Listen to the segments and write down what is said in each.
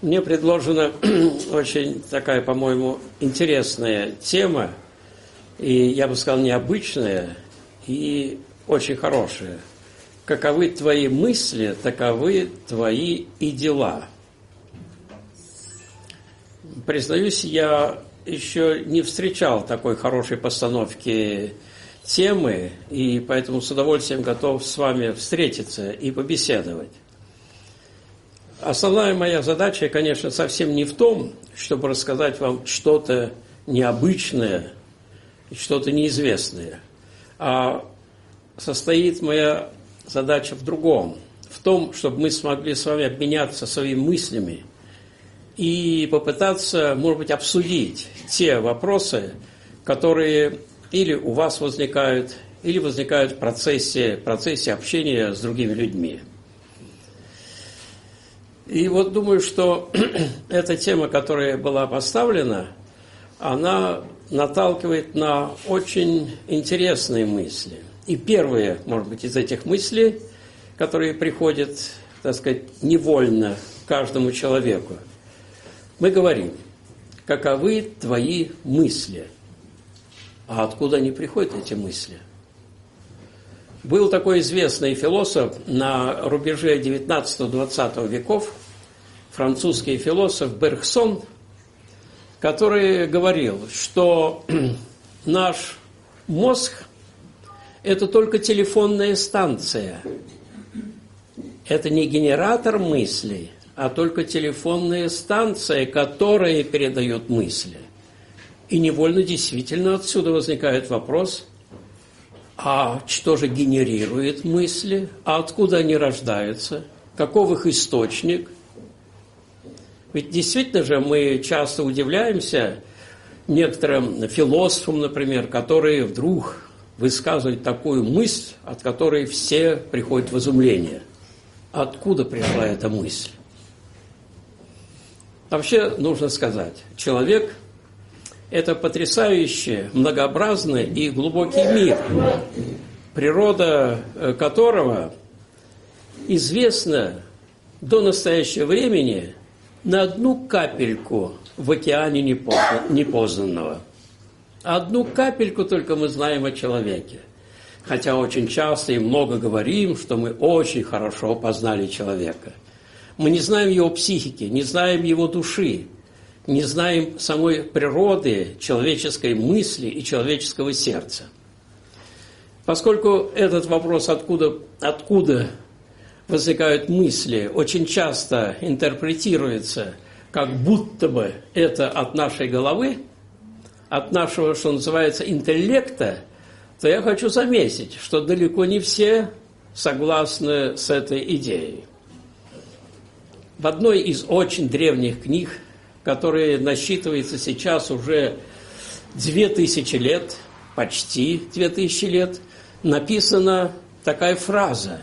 Мне предложена очень такая, по-моему, интересная тема, и, я бы сказал, необычная и очень хорошая. Каковы твои мысли, таковы твои и дела. Признаюсь, я еще не встречал такой хорошей постановки темы, и поэтому с удовольствием готов с вами встретиться и побеседовать. Основная моя задача, конечно, совсем не в том, чтобы рассказать вам что-то необычное, что-то неизвестное, а состоит моя задача в другом, в том, чтобы мы смогли с вами обменяться своими мыслями и попытаться, может быть, обсудить те вопросы, которые или у вас возникают, или возникают в процессе общения с другими людьми. И вот думаю, что эта тема, которая была поставлена, она наталкивает на очень интересные мысли. И первые, может быть, из этих мыслей, которые приходят, так сказать, невольно каждому человеку, мы говорим: каковы твои мысли? А откуда они приходят, эти мысли? Был такой известный философ на рубеже 19-20 веков, французский философ Бергсон, который говорил, что наш мозг – это только телефонная станция. Это не генератор мыслей, а только телефонная станция, которая передает мысли. И невольно действительно отсюда возникает вопрос: а что же генерирует мысли? А откуда они рождаются? Каков их источник? Ведь действительно же мы часто удивляемся некоторым философам, например, которые вдруг высказывают такую мысль, от которой все приходят в изумление. Откуда пришла эта мысль? Вообще, нужно сказать, человек – это потрясающий, многообразный и глубокий мир, природа которого известна до настоящего времени на одну капельку в океане непознанного. Одну капельку только мы знаем о человеке. Хотя очень часто и много говорим, что мы очень хорошо познали человека. Мы не знаем его психики, не знаем его души, не знаем самой природы человеческой мысли и человеческого сердца. Поскольку этот вопрос, откуда возникают мысли, очень часто интерпретируется, как будто бы это от нашей головы, от нашего, что называется, интеллекта, то я хочу заметить, что далеко не все согласны с этой идеей. В одной из очень древних книг, которая насчитывается сейчас уже 2000 лет, почти 2000 лет, написана такая фраза: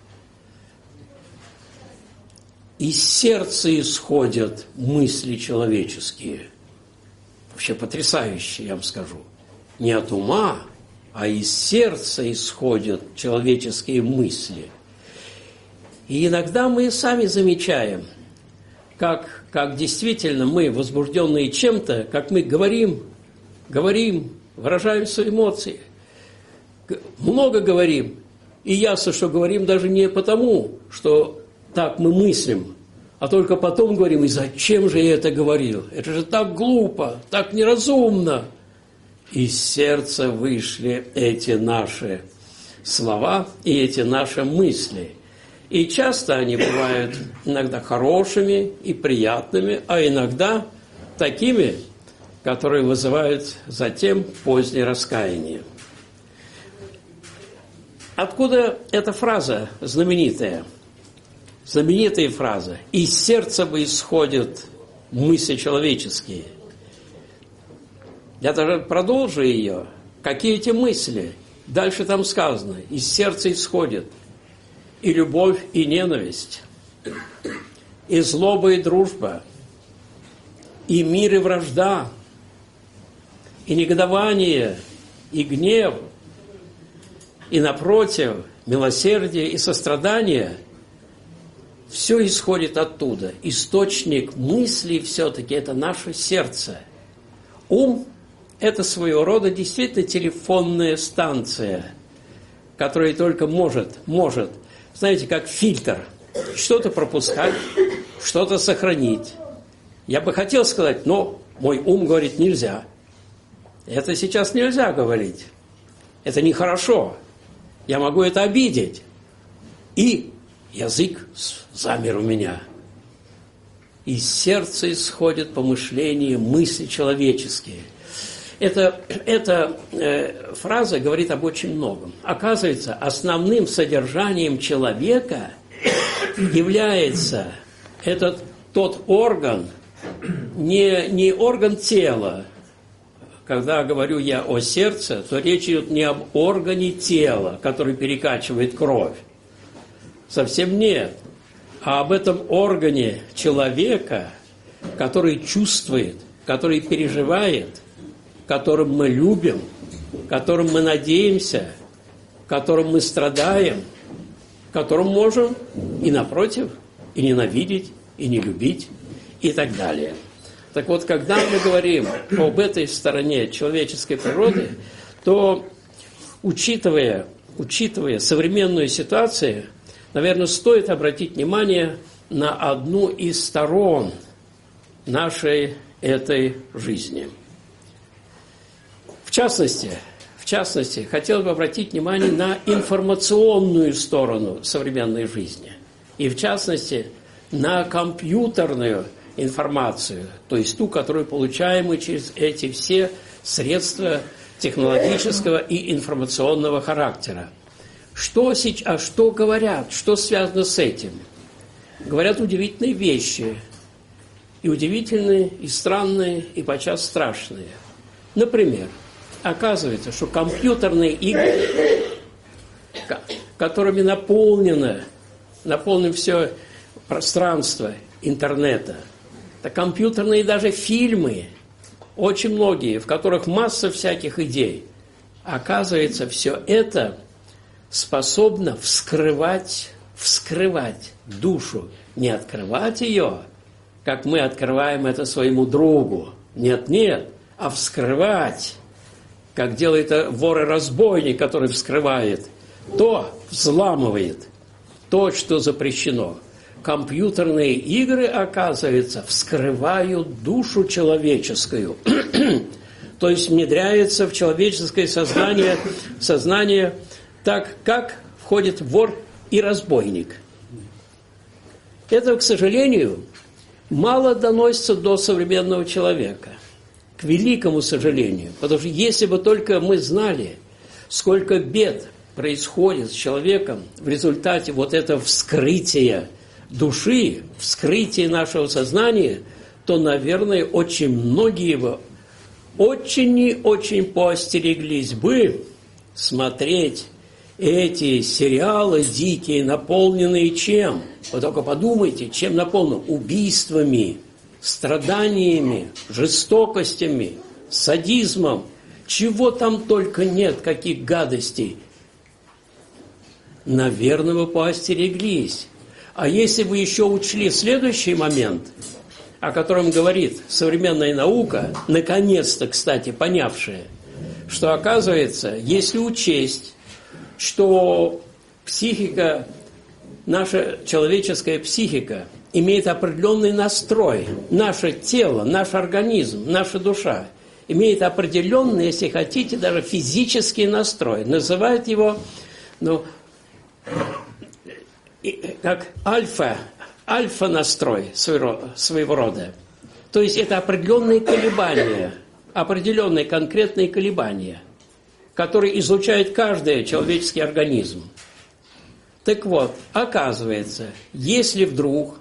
«Из сердца исходят мысли человеческие». Вообще потрясающе, я вам скажу. Не от ума, а из сердца исходят человеческие мысли. И иногда мы сами замечаем, как действительно мы, возбужденные чем-то, как мы говорим, выражаем свои эмоции, много говорим, и ясно, что говорим даже не потому, что так мы мыслим, а только потом говорим: и зачем же я это говорил? Это же так глупо, так неразумно. Из сердца вышли эти наши слова и эти наши мысли. И часто они бывают иногда хорошими и приятными, а иногда такими, которые вызывают затем позднее раскаяние. Откуда эта фраза знаменитая? Знаменитая фраза: «Из сердца бы исходят мысли человеческие». Я даже продолжу ее. Какие эти мысли? Дальше там сказано: «Из сердца исходят и любовь, и ненависть, и злоба, и дружба, и мир, и вражда, и негодование, и гнев, и, напротив, милосердие и сострадание, Все исходит оттуда. Источник мысли все-таки это наше сердце. Ум – это своего рода действительно телефонная станция, которая только может, знаете, как фильтр, что-то пропускать, что-то сохранить. Я бы хотел сказать, но мой ум говорит, нельзя. Это сейчас нельзя говорить. Это нехорошо. Я могу это обидеть. И язык замер у меня. Из сердца исходят помышления, мысли человеческие. Эта фраза говорит об очень многом. Оказывается, основным содержанием человека является тот орган, не орган тела. Когда говорю я о сердце, то речь идет не об органе тела, который перекачивает кровь. Совсем нет. А об этом органе человека, который чувствует, который переживает, которым мы любим, которым мы надеемся, которым мы страдаем, которым можем и напротив, и ненавидеть, и не любить, и так далее. Так вот, когда мы говорим об этой стороне человеческой природы, то, учитывая современную ситуацию, наверное, стоит обратить внимание на одну из сторон нашей этой жизни. В частности, хотел бы обратить внимание на информационную сторону современной жизни. И, в частности, на компьютерную информацию, то есть ту, которую получаем мы через эти все средства технологического и информационного характера. Что говорят? Что связано с этим? Говорят удивительные вещи. И удивительные, и странные, и подчас страшные. Например, оказывается, что компьютерные игры, которыми наполнено все пространство интернета, это компьютерные даже фильмы, очень многие, в которых масса всяких идей. Оказывается, все это способно вскрывать душу. Не открывать ее, как мы открываем это своему другу. Нет, а вскрывать, как делает вор и разбойник, который вскрывает, то взламывает, то, что запрещено. Компьютерные игры, оказывается, вскрывают душу человеческую, то есть внедряется в человеческое сознание так, как входит вор и разбойник. Это, к сожалению, мало доносится до современного человека. К великому сожалению. Потому что если бы только мы знали, сколько бед происходит с человеком в результате вот этого вскрытия души, вскрытия нашего сознания, то, наверное, очень многие бы очень и очень поостереглись бы смотреть эти сериалы дикие, наполненные чем? Вы только подумайте, чем наполнены? Убийствами, страданиями, жестокостями, садизмом. Чего там только нет, каких гадостей. Наверное, вы поостереглись. А если вы еще учли следующий момент, о котором говорит современная наука, наконец-то, кстати, понявшая, что, оказывается, если учесть, что психика, наша человеческая психика имеет определенный настрой, наше тело, наш организм, наша душа имеет определенный, если хотите, даже физический настрой. Называют его, как альфа-настрой своего рода. То есть это определенные колебания, определенные конкретные колебания, которые излучает каждый человеческий организм. Так вот, оказывается, если вдруг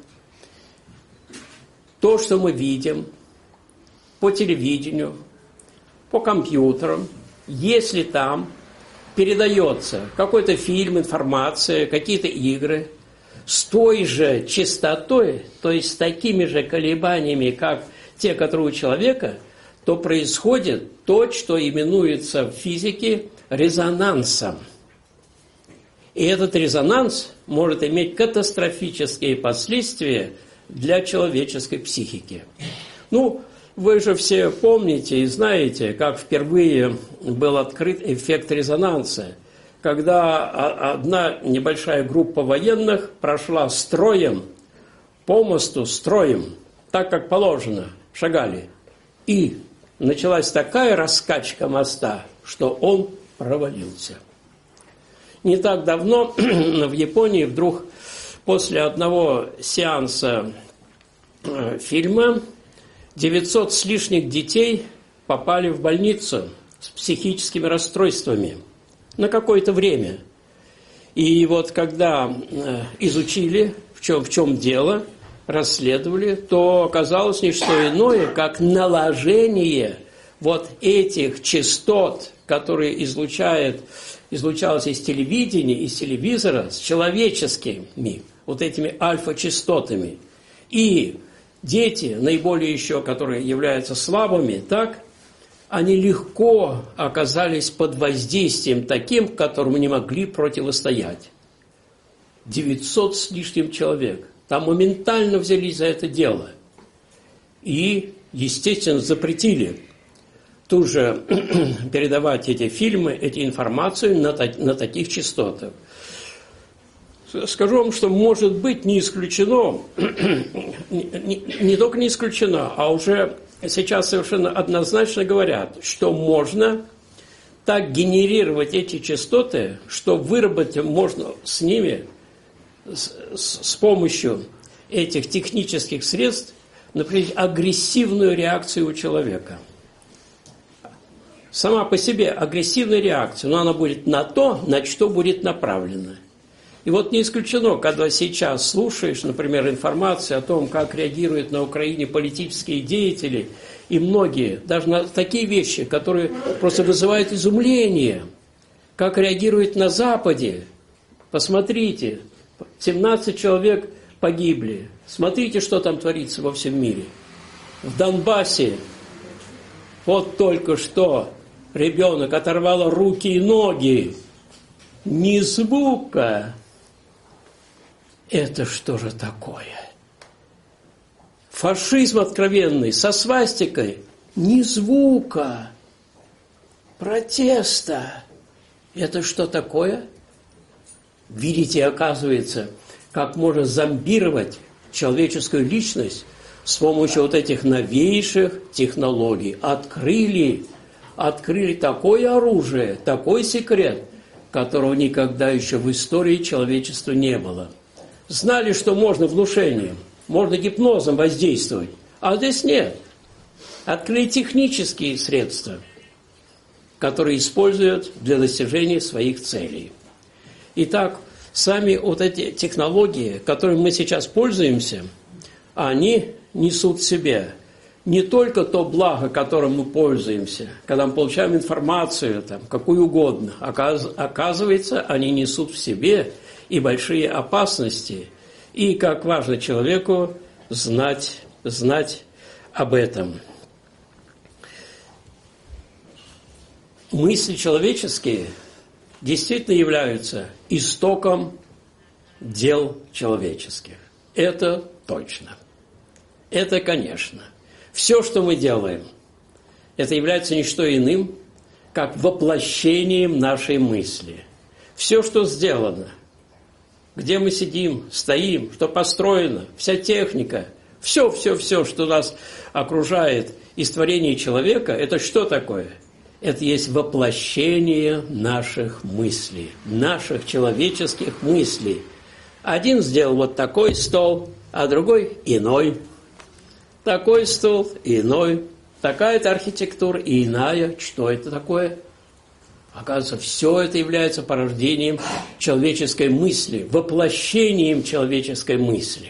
то, что мы видим по телевидению, по компьютерам, если там передается какой-то фильм, информация, какие-то игры с той же частотой, то есть с такими же колебаниями, как те, которые у человека, то происходит то, что именуется в физике резонансом. И этот резонанс может иметь катастрофические последствия для человеческой психики. Ну, вы же все помните и знаете, как впервые был открыт эффект резонанса, когда одна небольшая группа военных прошла строем, по мосту строем, так как положено, шагали. И началась такая раскачка моста, что он провалился. Не так давно в Японии вдруг после одного сеанса фильма 900 с лишних детей попали в больницу с психическими расстройствами на какое-то время. И вот когда изучили, в чем дело, расследовали, то оказалось не что иное, как наложение вот этих частот, которые излучалось из телевидения, из телевизора, с человеческими, вот этими альфа-частотами. И дети, наиболее еще, которые являются слабыми, так, они легко оказались под воздействием таким, которому не могли противостоять. 900 с лишним человек. Там моментально взялись за это дело. И, естественно, запретили тут же передавать эти фильмы, эти информацию на таких частотах. Скажу вам, что, может быть, не исключено, не только не исключено, а уже сейчас совершенно однозначно говорят, что можно так генерировать эти частоты, что выработать можно с ними, с помощью этих технических средств, например, агрессивную реакцию у человека. Сама по себе агрессивная реакция, но она будет на то, на что будет направлена. И вот не исключено, когда сейчас слушаешь, например, информацию о том, как реагируют на Украине политические деятели, и многие, даже на такие вещи, которые просто вызывают изумление, как реагируют на Западе. Посмотрите, 17 человек погибли. Смотрите, что там творится во всем мире. В Донбассе вот только что ребенок оторвало руки и ноги. Ни звука. Это что же такое? Фашизм откровенный, со свастикой. Ни звука. Протеста. Это что такое? Видите, оказывается, как можно зомбировать человеческую личность с помощью вот этих новейших технологий. Открыли такое оружие, такой секрет, которого никогда еще в истории человечества не было. Знали, что можно внушением, можно гипнозом воздействовать, а здесь нет. Открыли технические средства, которые используют для достижения своих целей. Итак, сами вот эти технологии, которыми мы сейчас пользуемся, они несут в себе не только то благо, которым мы пользуемся, когда мы получаем информацию, там, какую угодно, оказывается, они несут в себе и большие опасности, и как важно человеку знать об этом. Мысли человеческие действительно являются истоком дел человеческих. Это точно. Это, конечно. Все, что мы делаем, это является не что иным, как воплощением нашей мысли. Все, что сделано, где мы сидим, стоим, что построено, вся техника, все, что нас окружает из творения человека, это что такое? Это есть воплощение наших мыслей, наших человеческих мыслей. Один сделал вот такой стол, а другой иной. Такой стол, иной. Такая-то архитектура и иная. Что это такое? Оказывается, все это является порождением человеческой мысли, воплощением человеческой мысли.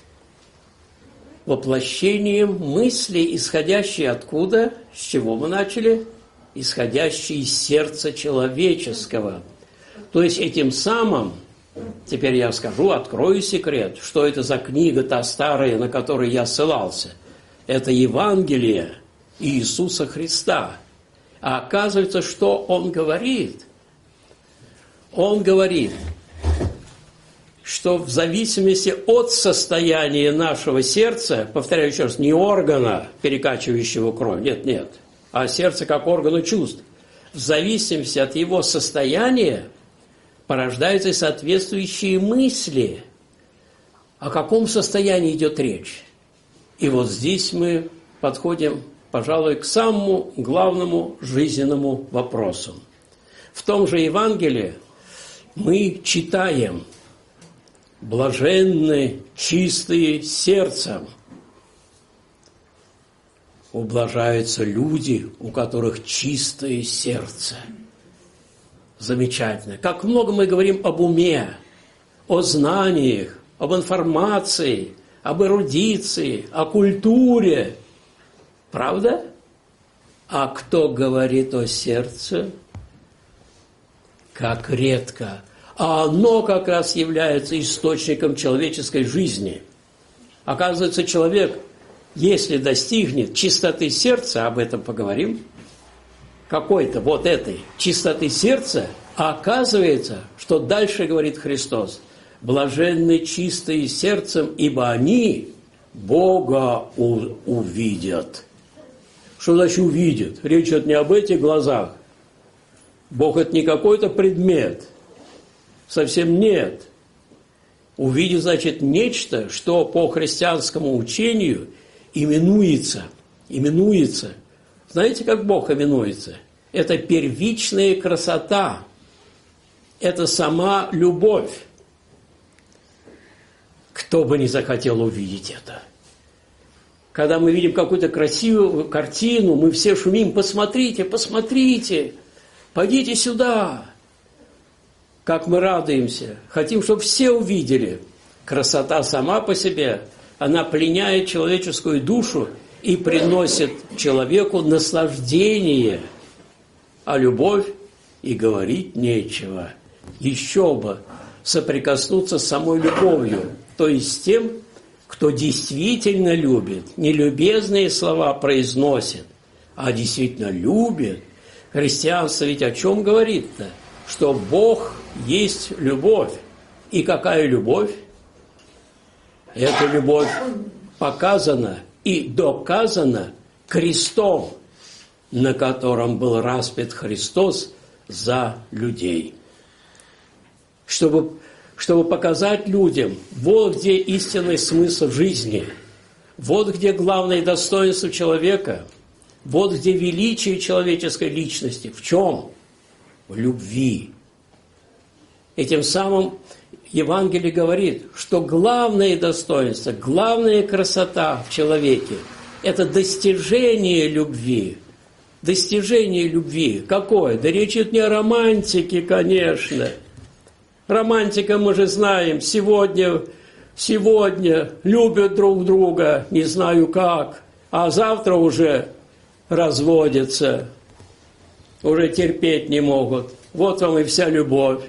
Воплощением мысли, исходящей откуда? С чего мы начали? Исходящей из сердца человеческого. То есть этим самым, теперь я скажу, открою секрет, что это за книга та старая, на которую я ссылался. Это Евангелие Иисуса Христа. А оказывается, что Он говорит? Он говорит, что в зависимости от состояния нашего сердца, повторяю еще раз, не органа, перекачивающего кровь, нет, а сердце как органу чувств, в зависимости от его состояния порождаются и соответствующие мысли. О каком состоянии идет речь? И вот здесь мы подходим, пожалуй, к самому главному жизненному вопросу. В том же Евангелии мы читаем: «Блаженны чистые сердцем». Ублажаются люди, у которых чистое сердце. Замечательно. Как много мы говорим об уме, о знаниях, об информации, об эрудиции, о культуре. Правда? А кто говорит о сердце? Как редко. А оно как раз является источником человеческой жизни. Оказывается, человек, если достигнет чистоты сердца, об этом поговорим, какой-то вот этой чистоты сердца, оказывается, что дальше говорит Христос: «Блаженны чистые сердцем, ибо они Бога увидят». Что значит увидят? Речь идет не об этих глазах. Бог – это не какой-то предмет. Совсем нет. Увидеть значит нечто, что по христианскому учению именуется. Знаете, как Бог именуется? Это первичная красота. Это сама любовь. Кто бы не захотел увидеть это? Когда мы видим какую-то красивую картину, мы все шумим: посмотрите, посмотрите, пойдите сюда. Как мы радуемся, хотим, чтобы все увидели. Красота сама по себе, она пленяет человеческую душу и приносит человеку наслаждение. А любовь и говорить нечего. Еще бы соприкоснуться с самой любовью, то есть с тем, кто действительно любит, не любезные слова произносит, а действительно любит. Христианство ведь о чем говорит-то? Что Бог есть любовь. И какая любовь? Эта любовь показана и доказана крестом, на котором был распят Христос за людей. Чтобы показать людям, вот где истинный смысл жизни, вот где главное достоинство человека, вот где величие человеческой личности. В чем? В любви. И тем самым Евангелие говорит, что главное достоинство, главная красота в человеке – это достижение любви. Достижение любви. Какое? Да речь идет не о романтике, конечно. Романтика, мы же знаем, сегодня любят друг друга, не знаю как, а завтра уже разводятся, уже терпеть не могут. Вот вам и вся любовь.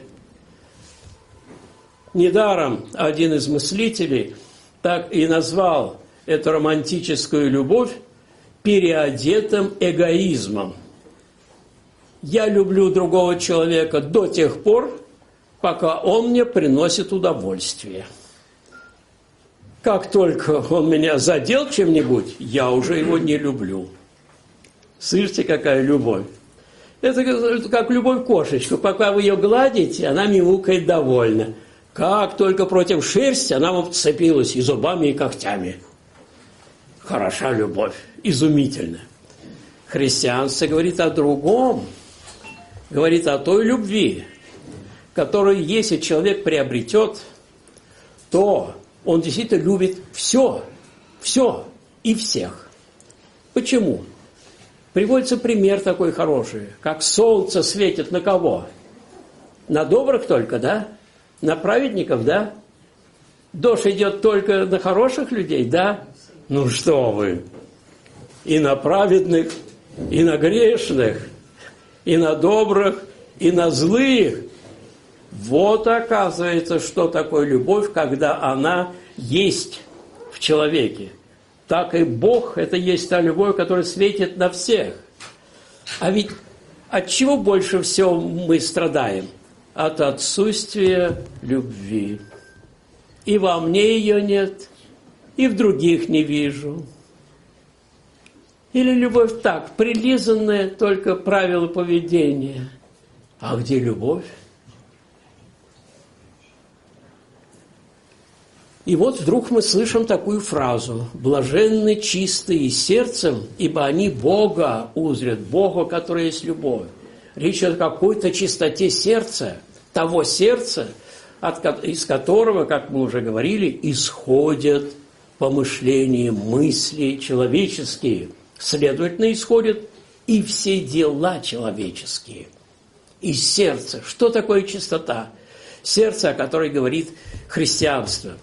Недаром один из мыслителей так и назвал эту романтическую любовь переодетым эгоизмом. Я люблю другого человека до тех пор, пока он мне приносит удовольствие. Как только он меня задел чем-нибудь, я уже его не люблю. Слышите, какая любовь? Это как любовь кошечку. Пока вы ее гладите, она мяукает довольно. Как только против шерсти, она вам вцепилась и зубами, и когтями. Хороша любовь, изумительно. Христианство говорит о другом. Говорит о той любви, которую, если человек приобретет, то он действительно любит все и всех. Почему? Приводится пример такой хороший, как солнце светит на кого? На добрых только, да? На праведников, да? Дождь идет только на хороших людей, да? Ну что вы? И на праведных, и на грешных, и на добрых, и на злых. Вот оказывается, что такое любовь, когда она есть в человеке. Так и Бог – это есть та любовь, которая светит на всех. А ведь от чего больше всего мы страдаем? От отсутствия любви. И во мне ее нет, и в других не вижу. Или любовь так, прилизанная только правила поведения. А где любовь? И вот вдруг мы слышим такую фразу: «Блаженны чистые сердцем, ибо они Бога узрят», Бога, который есть любовь. Речь идет о какой-то чистоте сердца, того сердца, из которого, как мы уже говорили, исходят помышления, мысли человеческие. Следовательно, исходят и все дела человеческие. Из сердца. Что такое чистота? Сердце, о которой говорит христианство.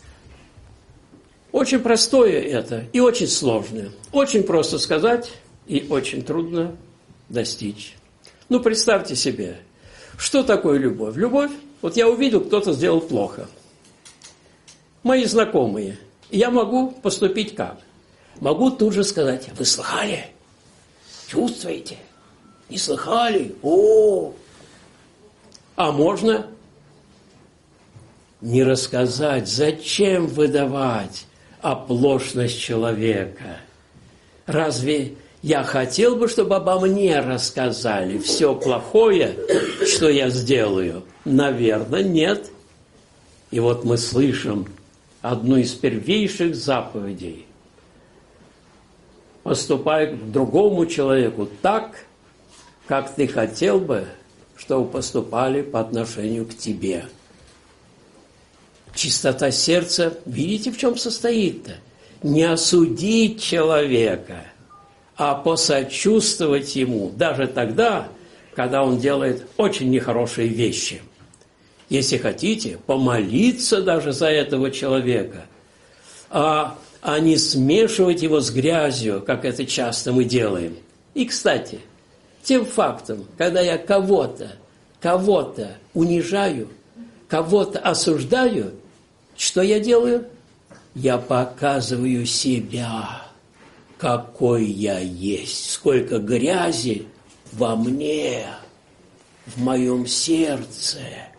Очень простое это и очень сложное. Очень просто сказать и очень трудно достичь. Ну, представьте себе, что такое любовь? Любовь, вот я увидел, кто-то сделал плохо. Мои знакомые. Я могу поступить как? Могу тут же сказать: вы слыхали? Чувствуете? Не слыхали? О! А можно не рассказать. Зачем выдавать оплошность человека? Разве я хотел бы, чтобы обо мне рассказали все плохое, что я сделаю? Наверное, нет. И вот мы слышим одну из первейших заповедей: поступай к другому человеку так, как ты хотел бы, чтобы поступали по отношению к тебе. Чистота сердца, видите, в чем состоит-то? Не осудить человека, а посочувствовать ему, даже тогда, когда он делает очень нехорошие вещи. Если хотите, помолиться даже за этого человека, а не смешивать его с грязью, как это часто мы делаем. И, кстати, тем фактом, когда я кого-то унижаю, кого-то осуждаю, что я делаю? Я показываю себя, какой я есть, сколько грязи во мне, в моем сердце.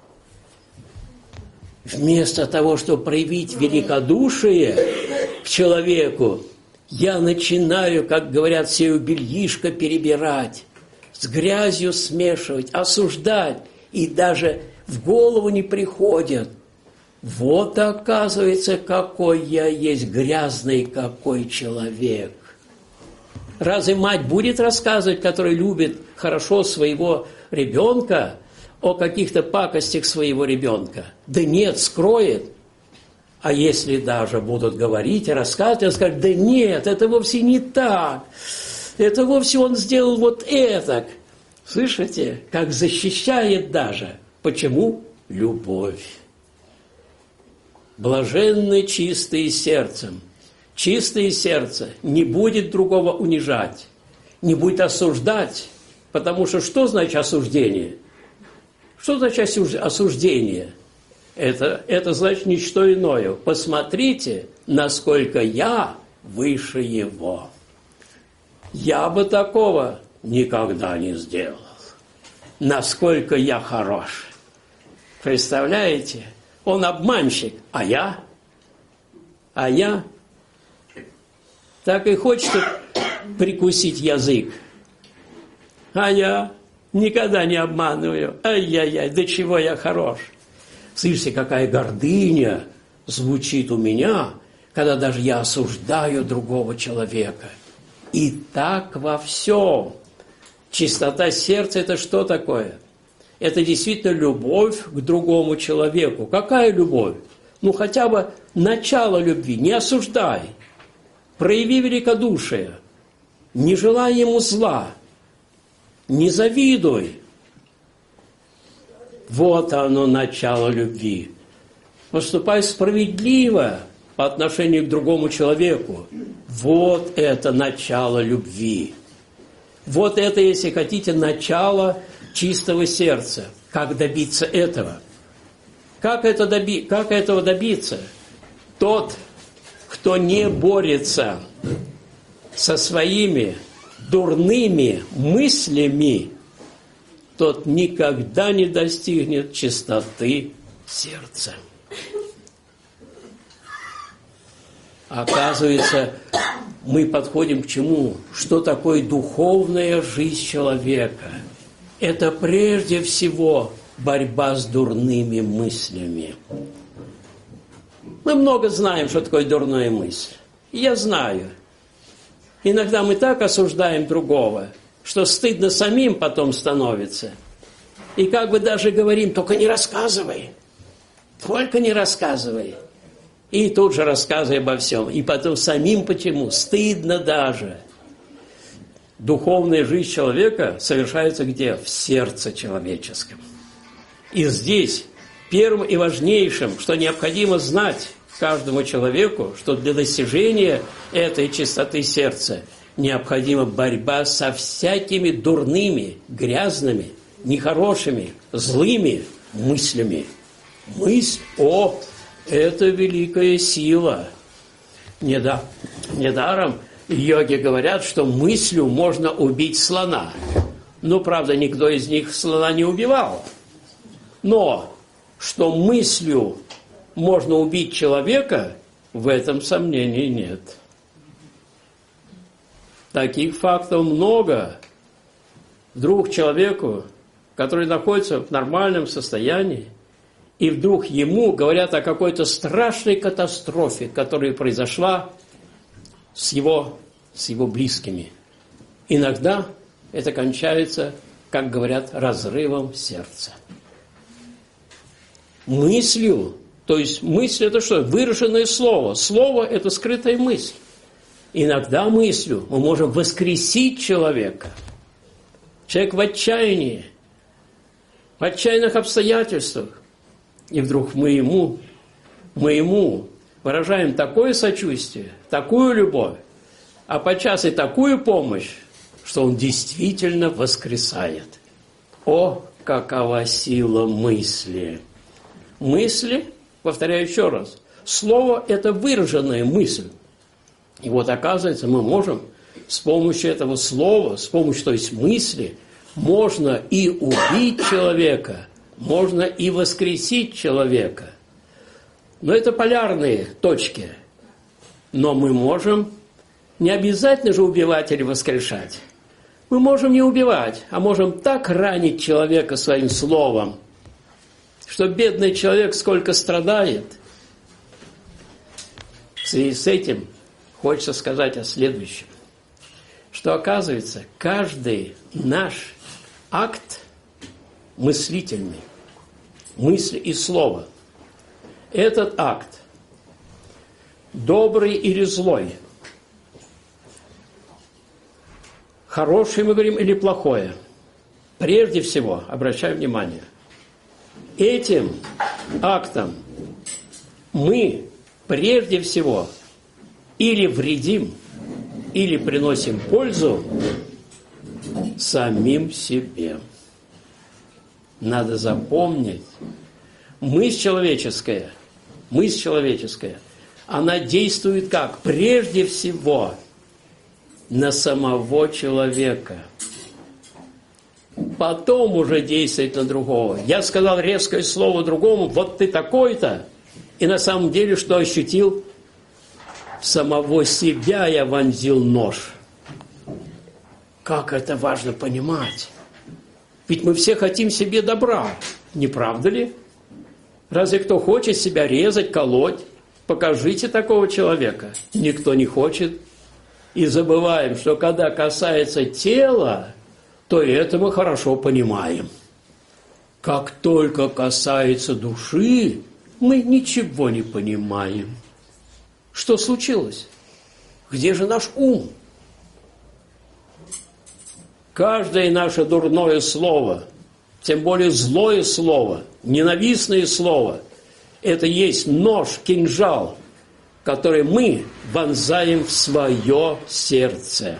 Вместо того, чтобы проявить великодушие к человеку, я начинаю, как говорят, сею бельишко перебирать, с грязью смешивать, осуждать, и даже в голову не приходит. Вот, оказывается, какой я есть, грязный какой человек. Разве мать будет рассказывать, которая любит хорошо своего ребенка, о каких-то пакостях своего ребенка? Да нет, скроет. А если даже будут говорить и рассказывать, он скажет: да нет, это вовсе не так. Это вовсе он сделал вот это. Слышите, как защищает даже. Почему? Любовь. Блаженны чистые сердцем. Чистое сердце не будет другого унижать, не будет осуждать. Потому что значит осуждение? Что значит осуждение? Это значит ничто иное. Посмотрите, насколько я выше его. Я бы такого никогда не сделал. Насколько я хорош. Представляете? Он обманщик, а я так и хочет прикусить язык. А я никогда не обманываю. Ай-яй-яй, до чего я хорош. Слышите, какая гордыня звучит у меня, когда даже я осуждаю другого человека. И так во всем. Чистота сердца – это что такое? Это действительно любовь к другому человеку. Какая любовь? Ну, хотя бы начало любви. Не осуждай. Прояви великодушие. Не желай ему зла. Не завидуй. Вот оно, начало любви. Поступай справедливо по отношению к другому человеку. Вот это начало любви. Вот это, если хотите, начало чистого сердца. Как добиться этого? Как этого добиться? Тот, кто не борется со своими дурными мыслями, тот никогда не достигнет чистоты сердца. Оказывается, мы подходим к чему? Что такое духовная жизнь человека? Это прежде всего борьба с дурными мыслями. Мы много знаем, что такое дурная мысль. Я знаю. Иногда мы так осуждаем другого, что стыдно самим потом становится. И как бы даже говорим, только не рассказывай. Только не рассказывай. И тут же рассказывай обо всем. И потом самим почему? Стыдно даже. Духовная жизнь человека совершается где? В сердце человеческом. И здесь первым и важнейшим, что необходимо знать каждому человеку, что для достижения этой чистоты сердца необходима борьба со всякими дурными, грязными, нехорошими, злыми мыслями. Мысль, это великая сила. Недаром йоги говорят, что мыслью можно убить слона. Ну, правда, никто из них слона не убивал. Но что мыслью можно убить человека, в этом сомнений нет. Таких фактов много. Вдруг человеку, который находится в нормальном состоянии, и вдруг ему говорят о какой-то страшной катастрофе, которая произошла с его близкими. Иногда это кончается, как говорят, разрывом сердца. Мыслью, то есть мысль – это что? Выраженное слово. Слово – это скрытая мысль. Иногда мыслью мы можем воскресить человека. Человек в отчаянии, в отчаянных обстоятельствах. И вдруг мы ему выражаем такое сочувствие, такую любовь, а подчас и такую помощь, что он действительно воскресает. Какова сила мысли! Мысли, повторяю еще раз, слово – это выраженная мысль. И вот, оказывается, мы можем с помощью этого слова, с помощью, то есть мысли, можно и убить человека, можно и воскресить человека. Но это полярные точки. Но мы можем, не обязательно же убивать или воскрешать. Мы можем не убивать, а можем так ранить человека своим словом, что бедный человек сколько страдает. В связи с этим хочется сказать о следующем. Что оказывается, каждый наш акт мыслительный, мысль и слово, этот акт, добрый или злой, хороший, мы говорим, или плохое, прежде всего, обращаю внимание, этим актом мы прежде всего или вредим, или приносим пользу самим себе. Надо запомнить, мысль человеческая, она действует как? Прежде всего на самого человека. Потом уже действует на другого. Я сказал резкое слово другому, вот ты такой-то. И на самом деле, что ощутил? В самого себя я вонзил нож. Как это важно понимать. Ведь мы все хотим себе добра, не правда ли? Разве кто хочет себя резать, колоть? Покажите такого человека. Никто не хочет. И забываем, что когда касается тела, то это мы хорошо понимаем. Как только касается души, мы ничего не понимаем. Что случилось? Где же наш ум? Каждое наше дурное слово, тем более злое слово, ненавистное слово, это есть нож, кинжал, который мы вонзаем в свое сердце.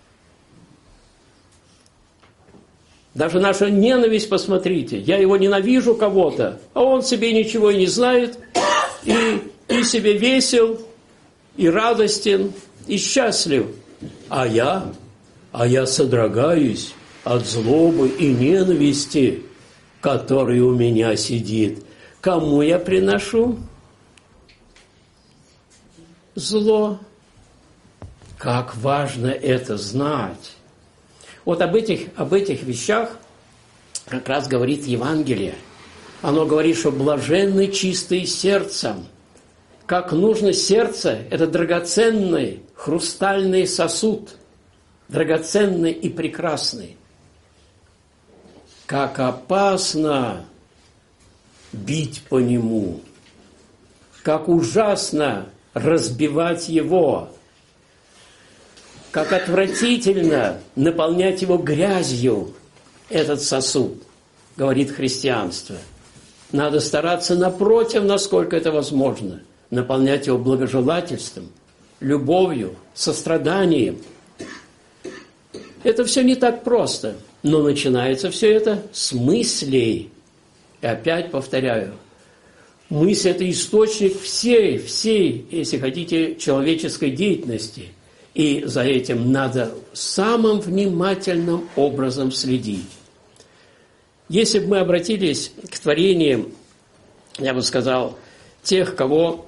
Даже наша ненависть, посмотрите, я его ненавижу кого-то, а он себе ничего и не знает, и себе весел, и радостен, и счастлив. А я содрогаюсь от злобы и ненависти, который у меня сидит. Кому я приношу? зло. Как важно это знать. Вот об этих вещах как раз говорит Евангелие. Оно говорит, что блаженны чистые сердцем. Как нужно сердце – это драгоценный хрустальный сосуд, драгоценный и прекрасный. Как опасно бить по нему, как ужасно разбивать его, как отвратительно наполнять его грязью, этот сосуд, говорит христианство. Надо стараться напротив, насколько это возможно, наполнять его благожелательством, любовью, состраданием. Это все не так просто, но начинается все это с мыслей. И опять повторяю, мысль – это источник всей, если хотите, человеческой деятельности. И за этим надо самым внимательным образом следить. Если бы мы обратились к творениям, я бы сказал, тех, кого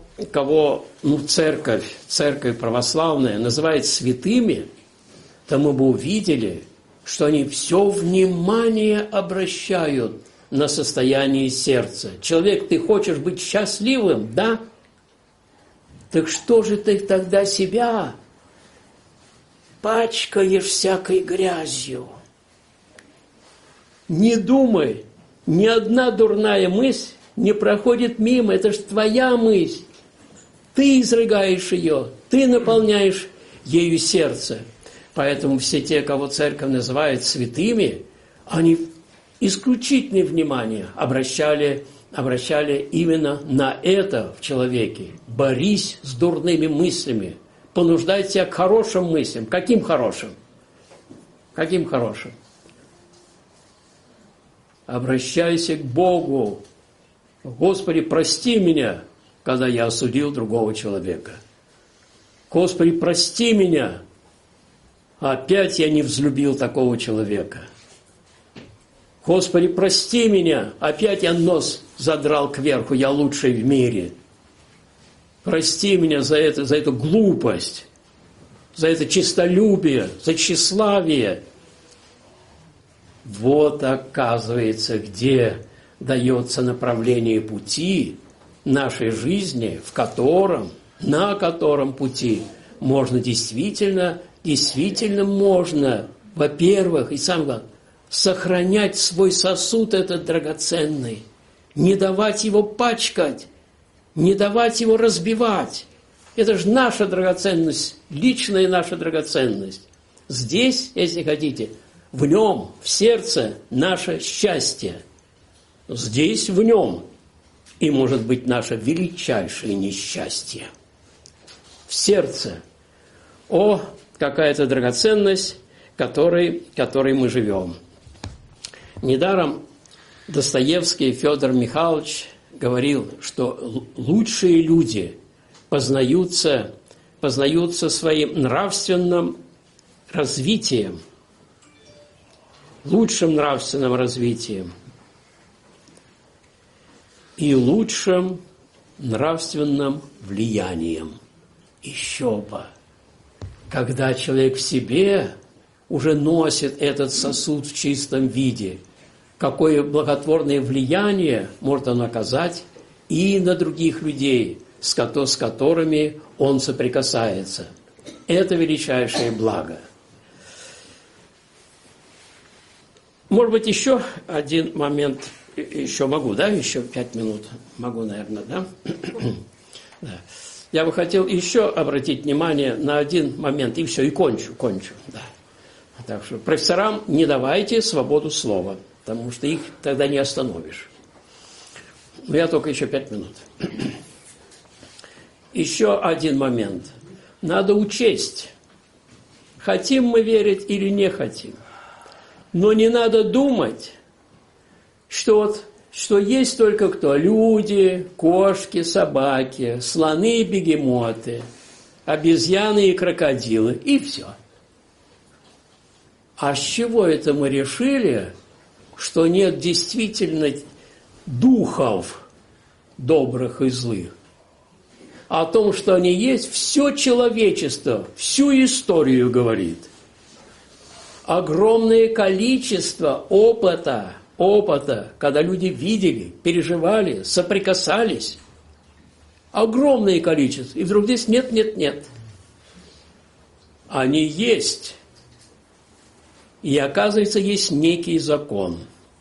церковь православная называет святыми, то мы бы увидели, что они все внимание обращают на состояние сердца. Человек, ты хочешь быть счастливым, да? Так что же ты тогда себя пачкаешь всякой грязью? Не думай, ни одна дурная мысль не проходит мимо, это же твоя мысль. Ты изрыгаешь ее, ты наполняешь ею сердце. Поэтому все те, кого церковь называет святыми, они исключительное внимание обращали именно на это в человеке. Борись с дурными мыслями, понуждай себя к хорошим мыслям. Каким хорошим? Каким хорошим? Обращайся к Богу. Господи, прости меня, когда я осудил другого человека. Господи, прости меня, опять я не взлюбил такого человека. Господи, прости меня, опять я нос задрал кверху, я лучший в мире. Прости меня за эту глупость, за это честолюбие, за тщеславие. Вот, оказывается, где дается направление пути нашей жизни, на котором пути можно действительно можно, во-первых, и самое главное, сохранять свой сосуд этот драгоценный, не давать его пачкать, не давать его разбивать. Это же наша драгоценность, личная наша драгоценность. Здесь, если хотите, в нем, в сердце наше счастье. Здесь, в нем, и может быть наше величайшее несчастье. В сердце. О, какая-то драгоценность, которой мы живем. Недаром Достоевский Федор Михайлович говорил, что лучшие люди познаются своим нравственным развитием, лучшим нравственным развитием и лучшим нравственным влиянием. Еще бы, когда человек в себе уже носит этот сосуд в чистом виде, какое благотворное влияние может он оказать и на других людей, с которыми он соприкасается. Это величайшее благо. Может быть, еще один момент, еще могу, да? Еще 5 минут могу, наверное, да? Да. Я бы хотел еще обратить внимание на один момент, и все, и кончу. Да. Так что профессорам не давайте свободу слова, потому что их тогда не остановишь. Но я только еще 5 минут. Еще один момент. Надо учесть, хотим мы верить или не хотим. Но не надо думать, что есть только кто? Люди, кошки, собаки, слоны и бегемоты, обезьяны и крокодилы, и все. А с чего это мы решили, что нет действительно духов добрых и злых? о том, что они есть, все человечество, всю историю говорит. Огромное количество опыта, когда люди видели, переживали, соприкасались. Огромное количество. И вдруг здесь нет. Они есть. И оказывается, есть некий закон.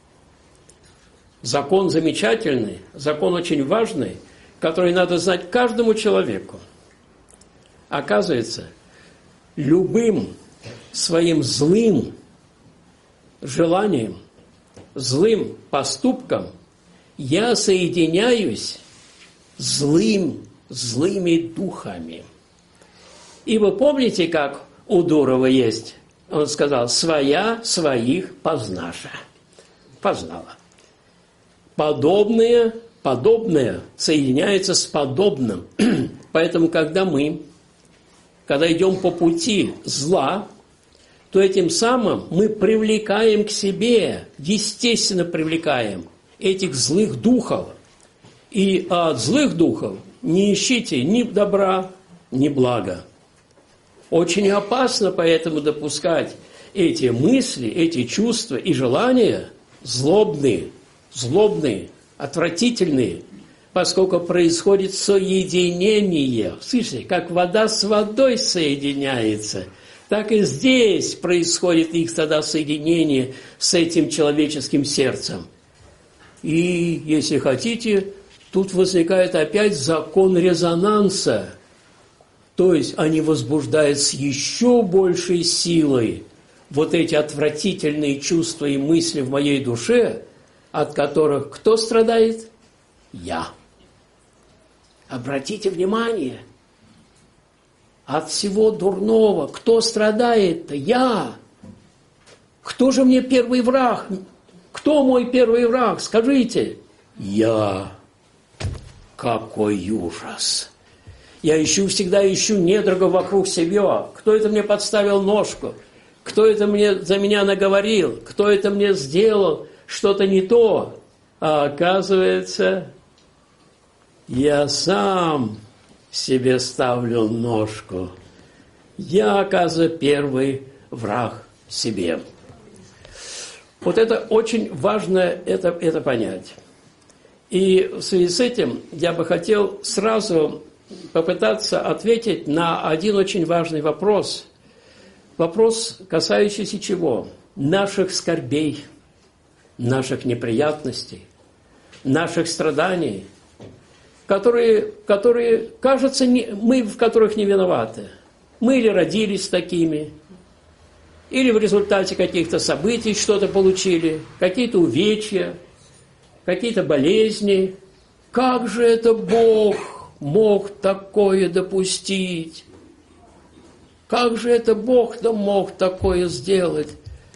Закон замечательный, закон очень важный, который надо знать каждому человеку. Оказывается, любым своим злым желанием, злым поступком я соединяюсь с злыми духами. И вы помните, как у Дурова есть? Он сказал: «Своя своих познаша». Познала. Подобное соединяется с подобным. Поэтому, когда идем по пути зла, то этим самым мы привлекаем к себе, естественно привлекаем этих злых духов. И от злых духов не ищите ни добра, ни блага. Очень опасно поэтому допускать эти мысли, эти чувства и желания злобные, отвратительные, поскольку происходит соединение. Слышите, как вода с водой соединяется, так и здесь происходит их тогда соединение с этим человеческим сердцем. И, если хотите, тут возникает опять закон резонанса. То есть они возбуждают с еще большей силой вот эти отвратительные чувства и мысли в моей душе, от которых кто страдает? Я. Обратите внимание, от всего дурного кто страдает-то? Я. Кто же мне первый враг? Кто мой первый враг? Скажите. Я. Какой ужас! Я всегда ищу недруга вокруг себя. Кто это мне подставил ножку? Кто это за меня наговорил? Кто это мне сделал? Что-то не то. А оказывается, я сам себе ставлю ножку. Я, оказывается, первый враг себе. Вот это очень важно это понять. И в связи с этим я бы хотел сразу попытаться ответить на один очень важный вопрос. Вопрос, касающийся чего? Наших скорбей, наших неприятностей, наших страданий, которые кажется, мы в которых не виноваты. Мы или родились такими, или в результате каких-то событий что-то получили, какие-то увечья, какие-то болезни. Как же это Бог мог такое допустить? Как же это Бог мог такое сделать?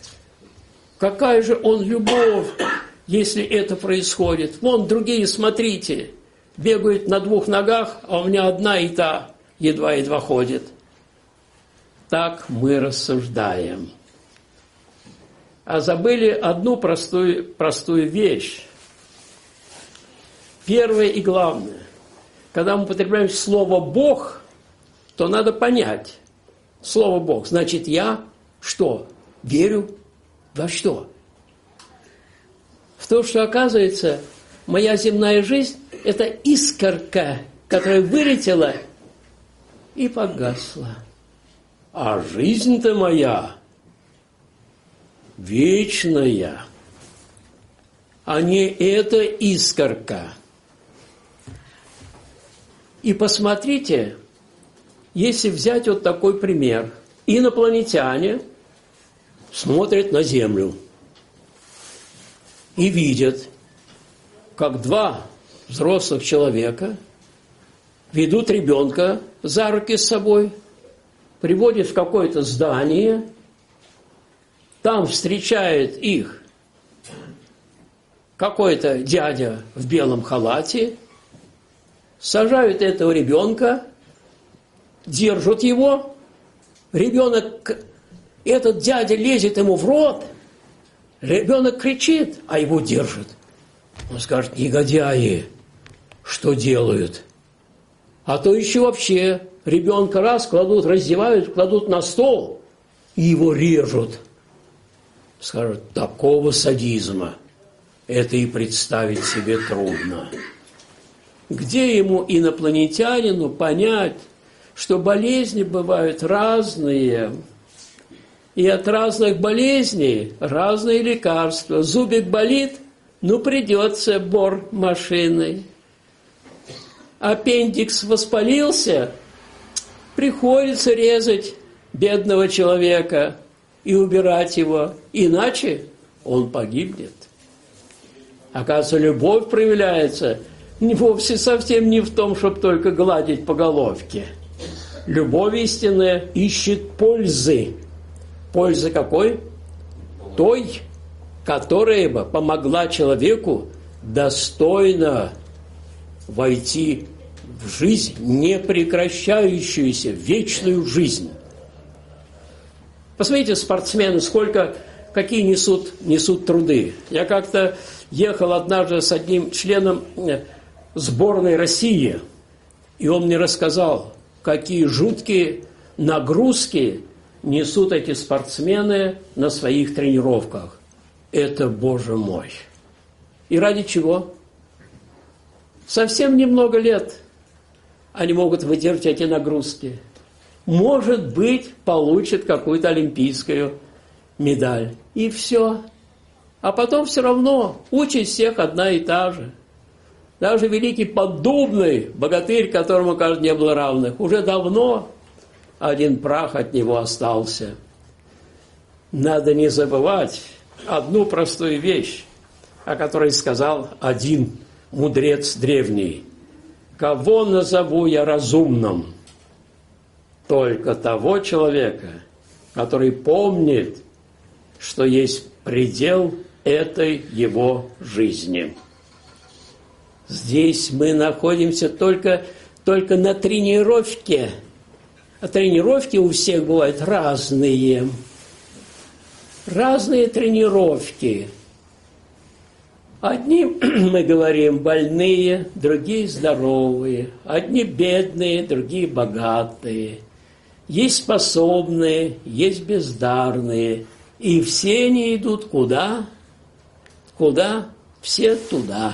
Какая же Он любовь, если это происходит? Вон другие, смотрите, бегают на двух ногах, а у меня одна и та едва-едва ходит. Так мы рассуждаем. А забыли одну простую вещь. Первое и главное. Когда мы употребляем слово «Бог», то надо понять. Слово «Бог» значит я что? Верю во что? В то, что, оказывается, моя земная жизнь – это искорка, которая вылетела и погасла. А жизнь-то моя вечная, а не эта искорка. И посмотрите, если взять вот такой пример. Инопланетяне смотрят на Землю и видят, как два взрослых человека ведут ребенка за руки с собой, приводят в какое-то здание, там встречает их какой-то дядя в белом халате, сажают этого ребенка, держат его, ребенок, этот дядя лезет ему в рот, ребенок кричит, а его держат. Он скажет: негодяи, что делают? А то еще вообще ребенка раз кладут, раздевают, кладут на стол и его режут. Скажут, такого садизма это и представить себе трудно. Где ему, инопланетянину, понять, что болезни бывают разные, и от разных болезней разные лекарства. Зубик болит, ну придется бор машиной. Аппендикс воспалился, приходится резать бедного человека и убирать его, иначе он погибнет. Оказывается, любовь проявляется вовсе совсем не в том, чтобы только гладить по головке. Любовь истинная ищет пользы. Пользы какой? Той, которая бы помогла человеку достойно войти в жизнь, не прекращающуюся, вечную жизнь. Посмотрите, спортсмены, какие несут труды. Я как-то ехал однажды с одним членом сборной России, и он мне рассказал, какие жуткие нагрузки несут эти спортсмены на своих тренировках. Это, Боже мой! И ради чего? Совсем немного лет они могут выдержать эти нагрузки. Может быть, получат какую-то олимпийскую медаль. И все. А потом все равно участь всех одна и та же. Даже великий Поддубный, богатырь, которому, кажется, не было равных, уже давно один прах от него остался. Надо не забывать одну простую вещь, о которой сказал один мудрец древний. Кого назову я разумным? Только того человека, который помнит, что есть предел этой его жизни. Здесь мы находимся только на тренировке. А тренировки у всех бывают разные. Разные тренировки. Одни, мы говорим, больные, другие здоровые. Одни бедные, другие богатые. Есть способные, есть бездарные. И все они идут куда? Куда? Все туда.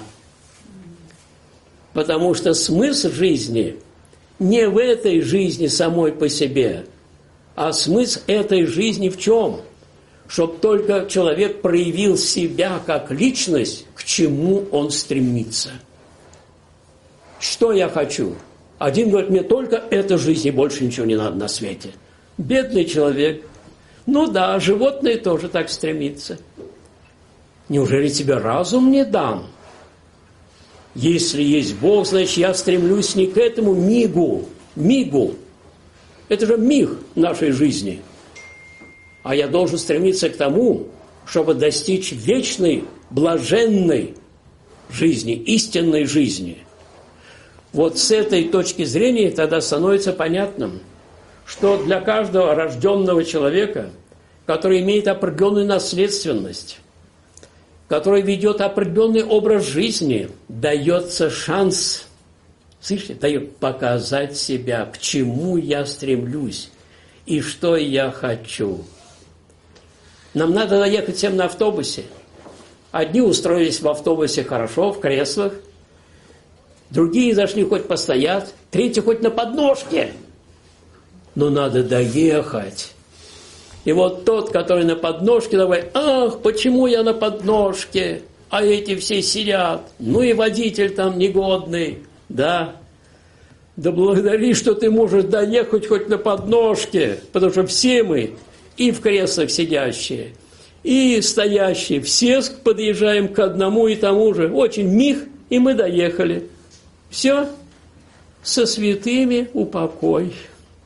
Потому что смысл жизни не в этой жизни самой по себе, а смысл этой жизни в чем? Чтобы только человек проявил себя как личность, к чему он стремится. Что я хочу? Один говорит, мне только эта жизнь, и больше ничего не надо на свете. Бедный человек. Ну да, животные тоже так стремятся. Неужели тебе разум не дан? Если есть Бог, значит, я стремлюсь не к этому мигу. Это же миг нашей жизни. А я должен стремиться к тому, чтобы достичь вечной, блаженной жизни, истинной жизни. Вот с этой точки зрения тогда становится понятным, что для каждого рожденного человека, который имеет определенную наследственность, который ведет определенный образ жизни, дается шанс, слышите, дает показать себя, к чему я стремлюсь и что я хочу. Нам надо доехать всем на автобусе. Одни устроились в автобусе хорошо, в креслах, другие зашли хоть постоят, третьи хоть на подножке. Но надо доехать. И вот тот, который на подножке, давай, ах, почему я на подножке, а эти все сидят, ну и водитель там негодный, да. Да благодари, что ты можешь доехать хоть на подножке, потому что все мы, и в креслах сидящие, и стоящие, все подъезжаем к одному и тому же. Очень миг, и мы доехали. Все, со святыми упокой.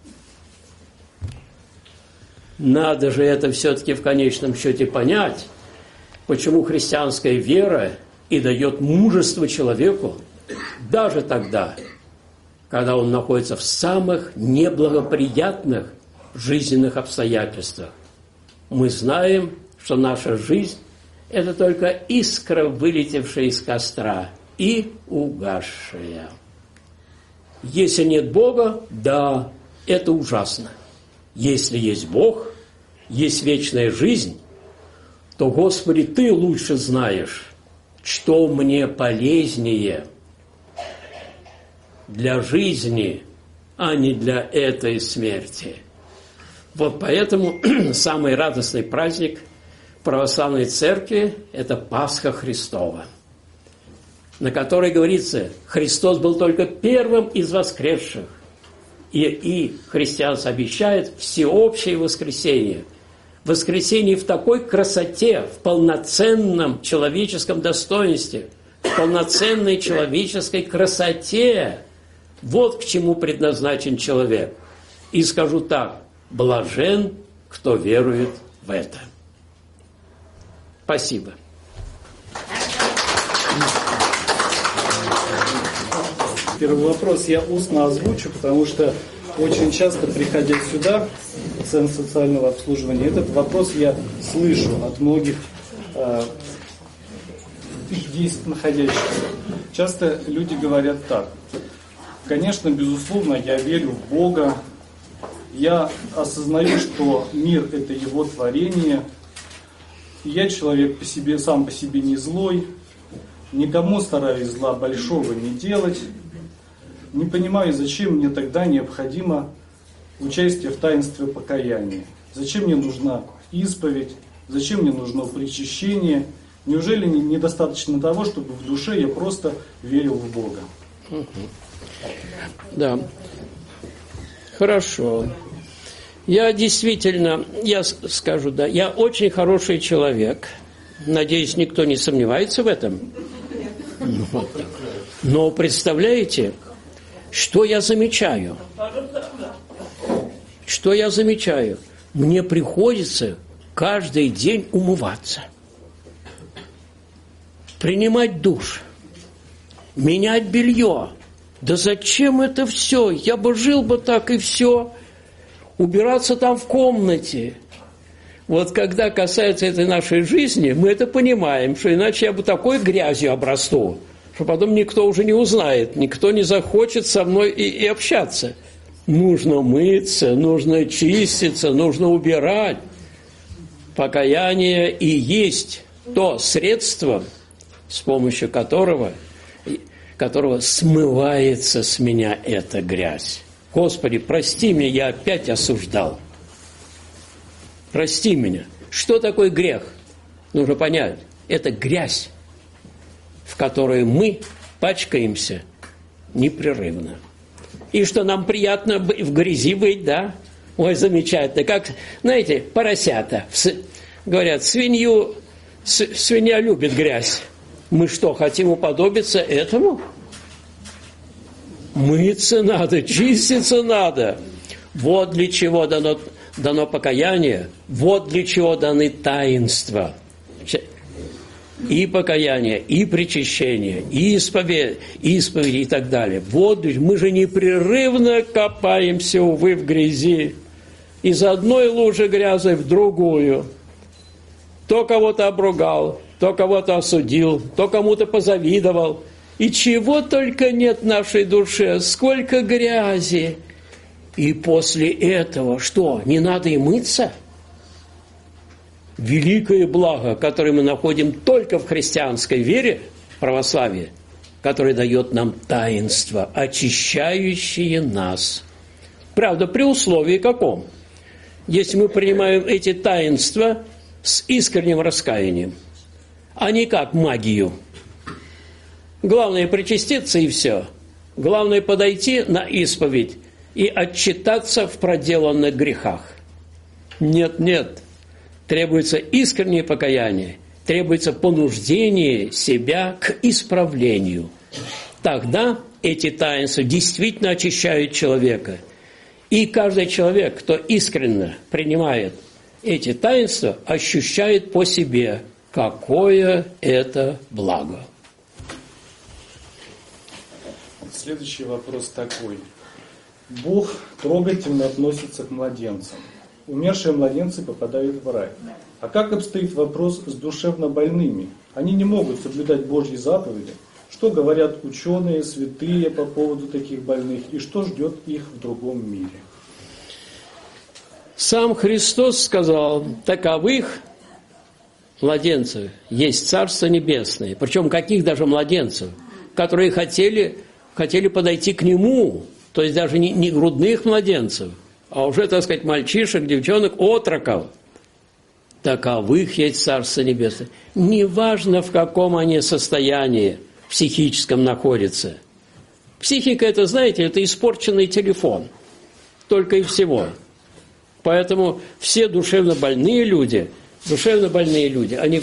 Надо же это все-таки в конечном счете понять, почему христианская вера и дает мужество человеку даже тогда, когда он находится в самых неблагоприятных жизненных обстоятельствах. Мы знаем, что наша жизнь – это только искра, вылетевшая из костра и угасшая. Если нет Бога, да, это ужасно. Если есть Бог, есть вечная жизнь, то, Господи, Ты лучше знаешь, что мне полезнее для жизни, а не для этой смерти. Вот поэтому самый радостный праздник православной церкви – это Пасха Христова, на которой говорится, Христос был только первым из воскресших, и христианство обещает всеобщее воскресение. Воскресение в такой красоте, в полноценном человеческом достоинстве, в полноценной человеческой красоте. Вот к чему предназначен человек. И скажу так, блажен, кто верует в это. Спасибо. Первый вопрос я устно озвучу, потому что очень часто, приходя сюда, в Центр социального обслуживания, этот вопрос я слышу от многих здесь находящихся. Часто люди говорят так: конечно, безусловно, я верю в Бога, я осознаю, что мир – это Его творение, я человек сам по себе не злой, никому стараюсь зла большого не делать. Не понимаю, зачем мне тогда необходимо участие в таинстве покаяния. Зачем мне нужна исповедь, зачем мне нужно причащение. Неужели недостаточно того, чтобы в душе я просто верил в Бога? Да, хорошо. Я действительно, я скажу, да, я очень хороший человек. Надеюсь, никто не сомневается в этом. Но представляете, что я замечаю? Что я замечаю? Мне приходится каждый день умываться, принимать душ, менять белье. Да зачем это все? Я бы жил бы так и все. Убираться там в комнате. Вот когда касается этой нашей жизни, мы это понимаем, что иначе я бы такой грязью обрасту, что потом никто уже не узнает, никто не захочет со мной и общаться. Нужно мыться, нужно чиститься, нужно убирать. Покаяние и есть то средство, с помощью которого смывается с меня эта грязь. Господи, прости меня, я опять осуждал. Прости меня. Что такое грех? Нужно понять. Это грязь, в которой мы пачкаемся непрерывно. И что нам приятно в грязи быть, да? Ой, замечательно. Как, знаете, поросята. Говорят, свинья любит грязь. Мы что, хотим уподобиться этому? Мыться надо, чиститься надо. Вот для чего дано покаяние, вот для чего даны таинства. И покаяние, и причащение, и исповедь и так далее. Вот мы же непрерывно копаемся, увы, в грязи. Из одной лужи грязи в другую. То кого-то обругал, то кого-то осудил, то кому-то позавидовал. И чего только нет в нашей душе, сколько грязи. И после этого что, не надо и мыться? Великое благо, которое мы находим только в христианской вере, православии, которое дает нам таинство, очищающие нас. Правда, при условии каком? Если мы принимаем эти таинства с искренним раскаянием, а не как магию. Главное причаститься и все. Главное подойти на исповедь и отчитаться в проделанных грехах. Нет. Требуется искреннее покаяние, требуется понуждение себя к исправлению. Тогда эти таинства действительно очищают человека. И каждый человек, кто искренне принимает эти таинства, ощущает по себе, какое это благо. Следующий вопрос такой. Бог трогательно относится к младенцам. Умершие младенцы попадают в рай. А как обстоит вопрос с душевно больными? Они не могут соблюдать Божьи заповеди, Что говорят ученые, святые по поводу таких больных, и что ждет их в другом мире? Сам Христос сказал: таковых младенцев есть Царство Небесное. Причем каких даже младенцев? Которые хотели подойти к Нему, то есть даже не грудных младенцев, а уже, так сказать, мальчишек, девчонок, отроков. Таковых есть Царство Небесное. Неважно, в каком они состоянии психическом находятся. Психика, это, знаете, это испорченный телефон. Только и всего. Поэтому все душевно больные люди, они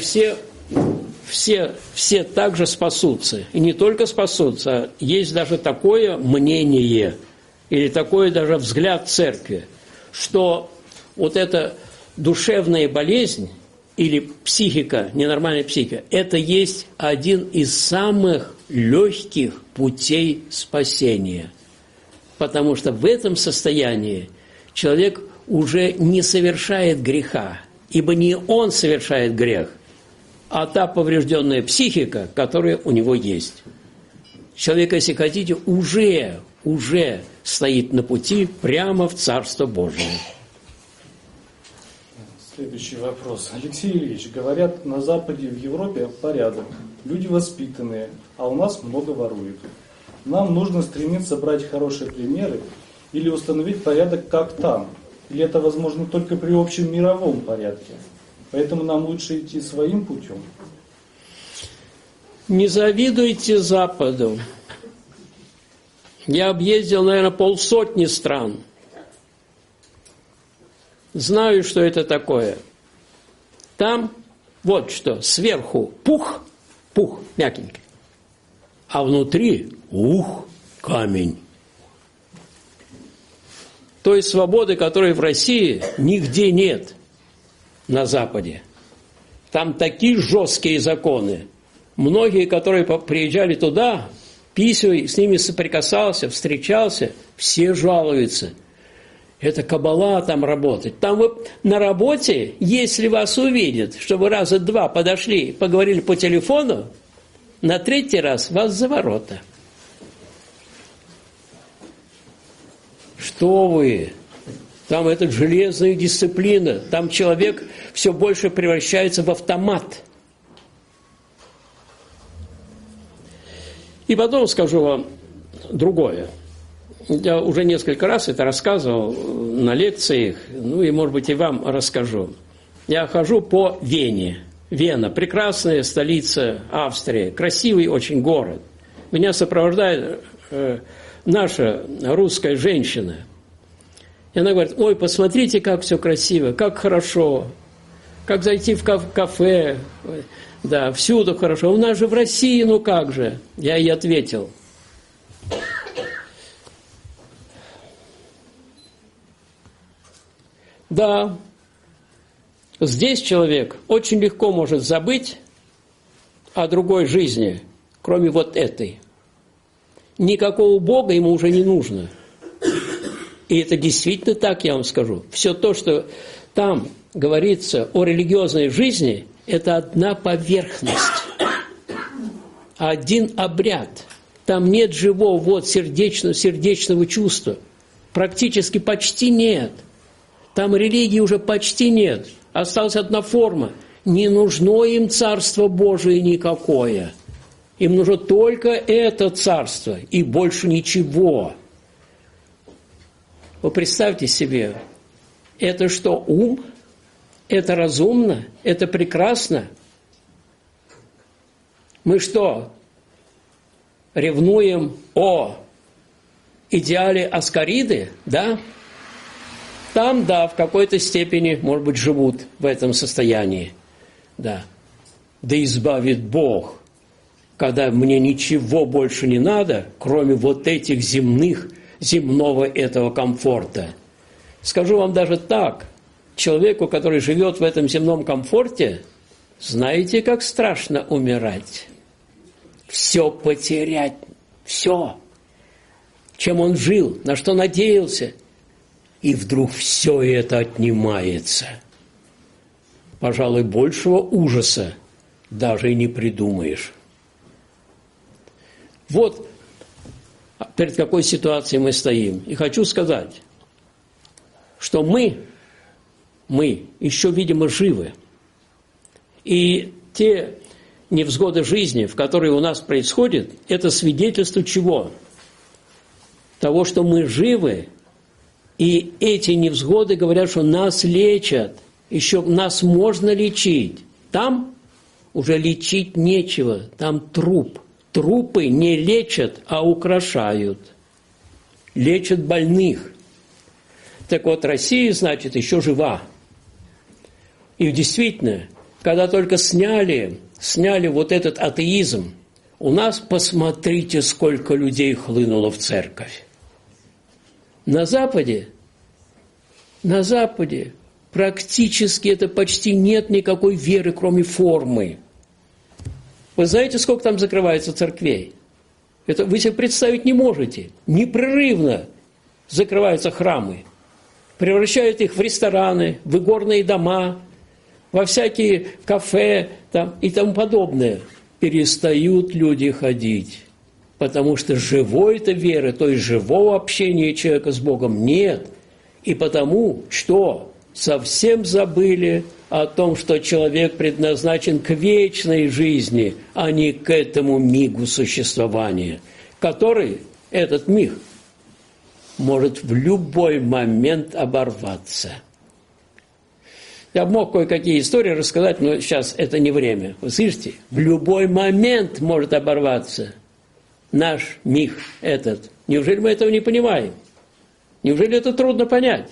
все также спасутся. И не только спасутся, а есть даже такое мнение, или такой даже взгляд церкви, что вот эта душевная болезнь или психика, ненормальная психика, это есть один из самых легких путей спасения. Потому что в этом состоянии человек уже не совершает греха, ибо не он совершает грех, а та поврежденная психика, которая у него есть. Человек, если хотите, уже стоит на пути прямо в Царство Божие. Следующий вопрос. Алексей Ильич, говорят, на Западе, в Европе порядок. Люди воспитанные, а у нас много воруют. Нам нужно стремиться брать хорошие примеры или установить порядок, как там. Или это возможно только при общем мировом порядке? Поэтому нам лучше идти своим путем? Не завидуйте Западу. Я объездил, наверное, 50 стран. Знаю, что это такое. Там вот что, сверху пух мягенький, а внутри камень. Той свободы, которой в России нигде нет на Западе. Там такие жесткие законы. Многие, которые приезжали туда, письма, с ними соприкасался, встречался, все жалуются. Это кабала там работать. Там вы на работе, если вас увидят, что вы раза два подошли, поговорили по телефону, на 3-й раз вас за ворота. Что вы? Там это железная дисциплина. Там человек все больше превращается в автомат. И потом скажу вам другое. Я уже несколько раз это рассказывал на лекциях, и, может быть, и вам расскажу. Я хожу по Вене. Вена – прекрасная столица Австрии, красивый очень город. Меня сопровождает наша русская женщина. И она говорит: ой, посмотрите, как все красиво, как хорошо, как зайти в кафе, да, всюду хорошо. У нас же в России, как же? Я ей ответил: да, здесь человек очень легко может забыть о другой жизни, кроме вот этой. Никакого Бога ему уже не нужно. И это действительно так, я вам скажу. Все то, что там говорится о религиозной жизни, это одна поверхность, один обряд. Там нет живого сердечного чувства. Практически почти нет. Там религии уже почти нет. Осталась одна форма. Не нужно им Царство Божие никакое. Им нужно только это царство и больше ничего. Вы представьте себе, это что, ум? Это разумно? Это прекрасно? Мы что, ревнуем о идеале Аскариды? Да? Там, да, в какой-то степени, может быть, живут в этом состоянии. Да. Да избавит Бог, когда мне ничего больше не надо, кроме вот этих земного этого комфорта. Скажу вам даже так, человеку, который живет в этом земном комфорте, знаете, как страшно умирать? Все потерять, все, чем он жил, на что надеялся, и вдруг все это отнимается. Пожалуй, большего ужаса даже и не придумаешь. Вот перед какой ситуацией мы стоим. И хочу сказать, что мы еще, видимо, живы. И те невзгоды жизни, в которые у нас происходят, это свидетельство чего? Того, что мы живы, и эти невзгоды говорят, что нас лечат, еще нас можно лечить. Там уже лечить нечего, там труп. Трупы не лечат, а украшают. Лечат больных. Так вот, Россия, значит, еще жива. И действительно, когда только сняли вот этот атеизм, у нас, посмотрите, сколько людей хлынуло в церковь. На Западе практически это почти нет никакой веры, кроме формы. Вы знаете, сколько там закрывается церквей? Это вы себе представить не можете. Непрерывно закрываются храмы. Превращают их в рестораны, в игорные дома, во всякие кафе там, и тому подобное. Перестают люди ходить. Потому что живой-то веры, то есть живого общения человека с Богом нет. И потому, что совсем забыли о том, что человек предназначен к вечной жизни, а не к этому мигу существования, который, этот миг, может в любой момент оборваться. Я мог кое-какие истории рассказать, но сейчас это не время. Вы слышите? В любой момент может оборваться наш миг этот. Неужели мы этого не понимаем? Неужели это трудно понять?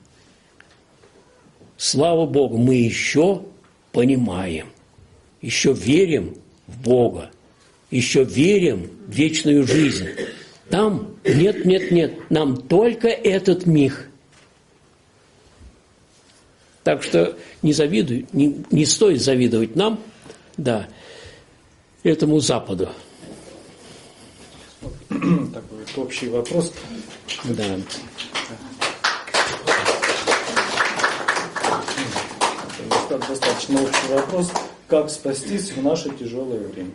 Слава Богу, мы еще понимаем, еще верим в Бога, еще верим в вечную жизнь. Там нет, нам только этот миг. Так что не завидуй, не стоит завидовать нам, да, этому Западу. Такой общий вопрос. Да. Достаточно общий вопрос. Как спастись в наше тяжелое время?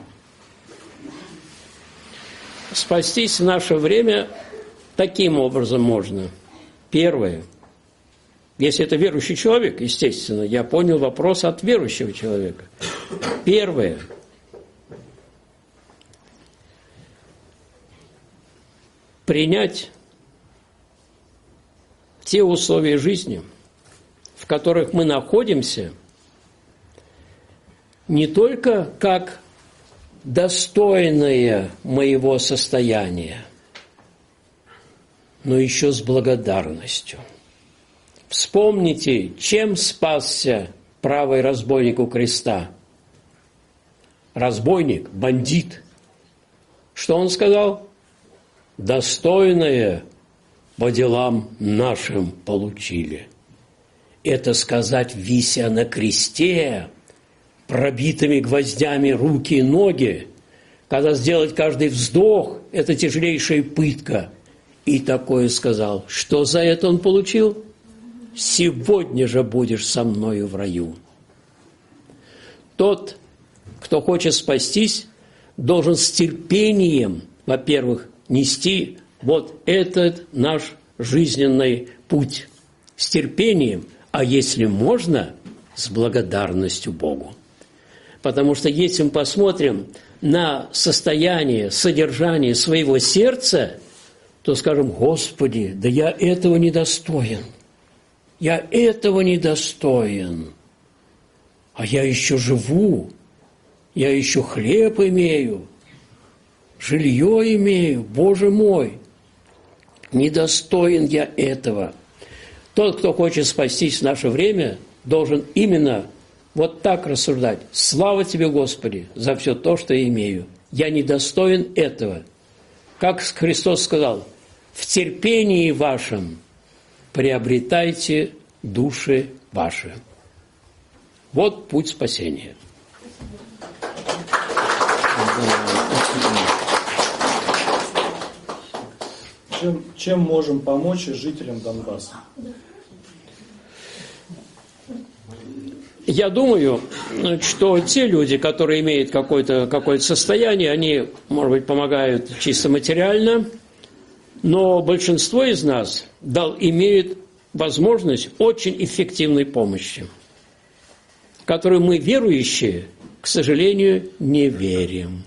Спастись в наше время таким образом можно. Первое. Если это верующий человек, естественно, я понял вопрос от верующего человека. Первое. Принять те условия жизни, в которых мы находимся, не только как достойное моего состояния, но еще с благодарностью. Вспомните, чем спасся правый разбойник у креста. Разбойник, бандит. Что он сказал? Достойное по делам нашим получили. Это сказать, вися на кресте, пробитыми гвоздями руки и ноги, когда сделать каждый вздох, это тяжелейшая пытка. И такое сказал. Что за это он получил? Сегодня же будешь со мною в раю. Тот, кто хочет спастись, должен с терпением, во-первых, нести вот этот наш жизненный путь. С терпением, а если можно, с благодарностью Богу. Потому что если мы посмотрим на состояние, содержание своего сердца, то скажем: Господи, да я этого не достоин. Я этого не достоин. А я еще живу, я еще хлеб имею, жилье имею, Боже мой, недостоин я этого. Тот, кто хочет спастись в наше время, должен именно вот так рассуждать. Слава Тебе, Господи, за все то, что я имею. Я недостоин этого. Как Христос сказал: в терпении вашем приобретайте души ваши. Вот путь спасения. Чем можем помочь жителям Донбасса? я думаю, что те люди, которые имеют какое-то состояние, они, может быть, помогают чисто материально, но большинство из нас имеют возможность очень эффективной помощи, которую мы, верующие, к сожалению, не верим.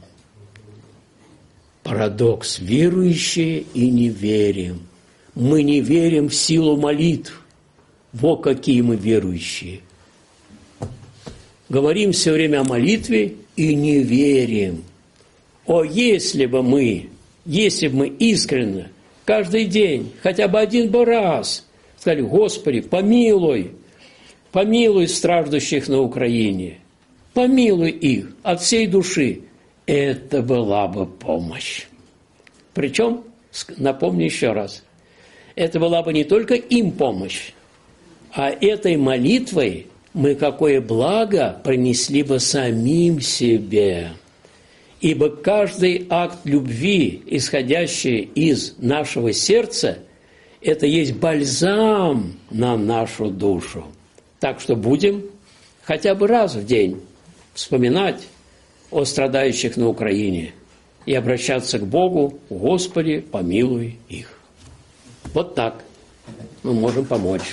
Парадокс. Верующие и не верим. Мы не верим в силу молитв. Во какие мы верующие. Говорим все время о молитве и не верим. Если бы мы искренне каждый день, хотя бы один бы раз сказали: Господи, помилуй страждущих на Украине, помилуй их от всей души, это была бы помощь. Причем, напомню еще раз, это была бы не только им помощь, а этой молитвой мы какое благо принесли бы самим себе. Ибо каждый акт любви, исходящий из нашего сердца, это есть бальзам на нашу душу. Так что будем хотя бы раз в день вспоминать о страдающих на Украине и обращаться к Богу: Господи, помилуй их. Вот так мы можем помочь.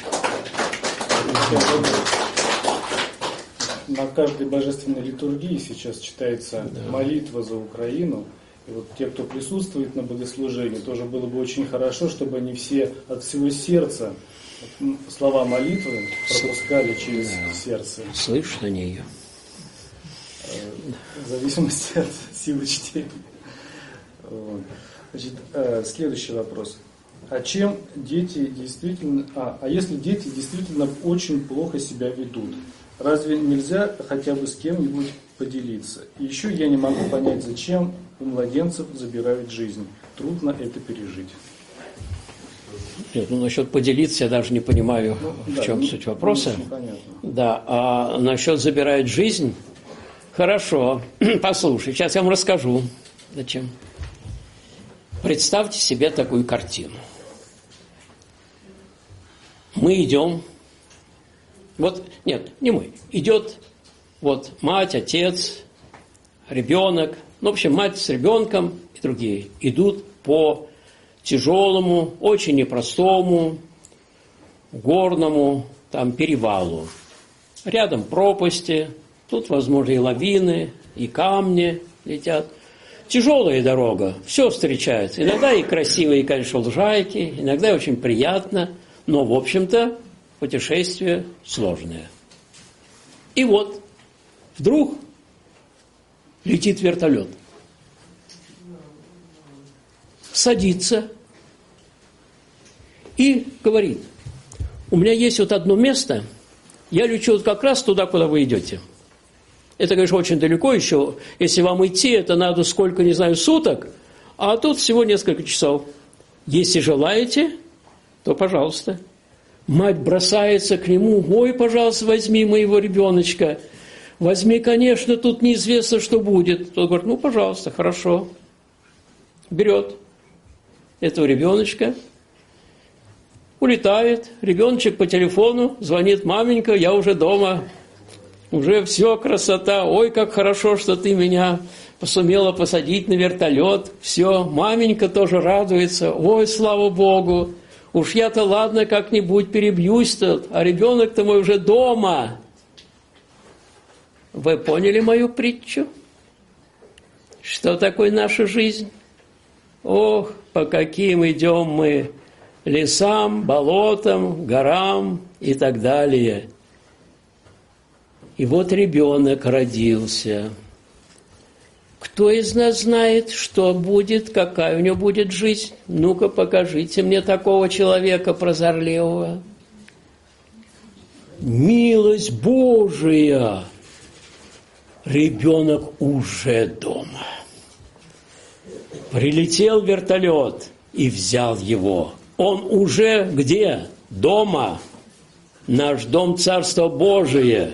На каждой божественной литургии сейчас читается молитва за Украину. И вот те, кто присутствует на богослужении, тоже было бы очень хорошо, чтобы они все от всего сердца слова молитвы пропускали через сердце. Слышат они ее. В зависимости от силы чтения. Значит, следующий вопрос. Если дети действительно очень плохо себя ведут, разве нельзя хотя бы с кем-нибудь поделиться? И еще я не могу понять, зачем у младенцев забирают жизнь. Трудно это пережить. Нет, насчет поделиться я даже не понимаю, в чем суть вопроса. Да, а насчет забирают жизнь, хорошо, послушай, сейчас я вам расскажу. Зачем? Представьте себе такую картину. Мы идем, идет мать, отец, ребенок, в общем, мать с ребенком и другие идут по тяжелому, очень непростому, горному перевалу. Рядом пропасти, тут, возможно, и лавины, и камни летят. Тяжелая дорога, все встречается. Иногда и красивые, конечно, лужайки, иногда и очень приятно, но, в общем-то, путешествие сложное. И вот вдруг летит вертолет. Садится и говорит: у меня есть одно место, я лечу как раз туда, куда вы идете. Это, конечно, очень далеко еще. Если вам идти, это надо суток, а тут всего несколько часов. Если желаете, то пожалуйста. Мать бросается к нему: ой, пожалуйста, возьми моего ребеночка. Возьми, конечно, тут неизвестно, что будет. Тот говорит: пожалуйста, хорошо. Берет этого ребеночка, улетает. Ребеночек по телефону звонит: маменька, я уже дома. Уже все, красота. Ой, как хорошо, что ты меня сумела посадить на вертолет. Все, маменька тоже радуется. Ой, слава Богу. Уж я-то ладно, как-нибудь перебьюсь тут, а ребенок-то мой уже дома. Вы поняли мою притчу? Что такое наша жизнь? Ох, по каким идем мы лесам, болотам, горам и так далее. И вот ребенок родился. Кто из нас знает, что будет, какая у него будет жизнь? Ну-ка, покажите мне такого человека прозорливого. Милость Божия! Ребенок уже дома. Прилетел вертолет и взял его. Он уже где? Дома. Наш дом Царство Божие,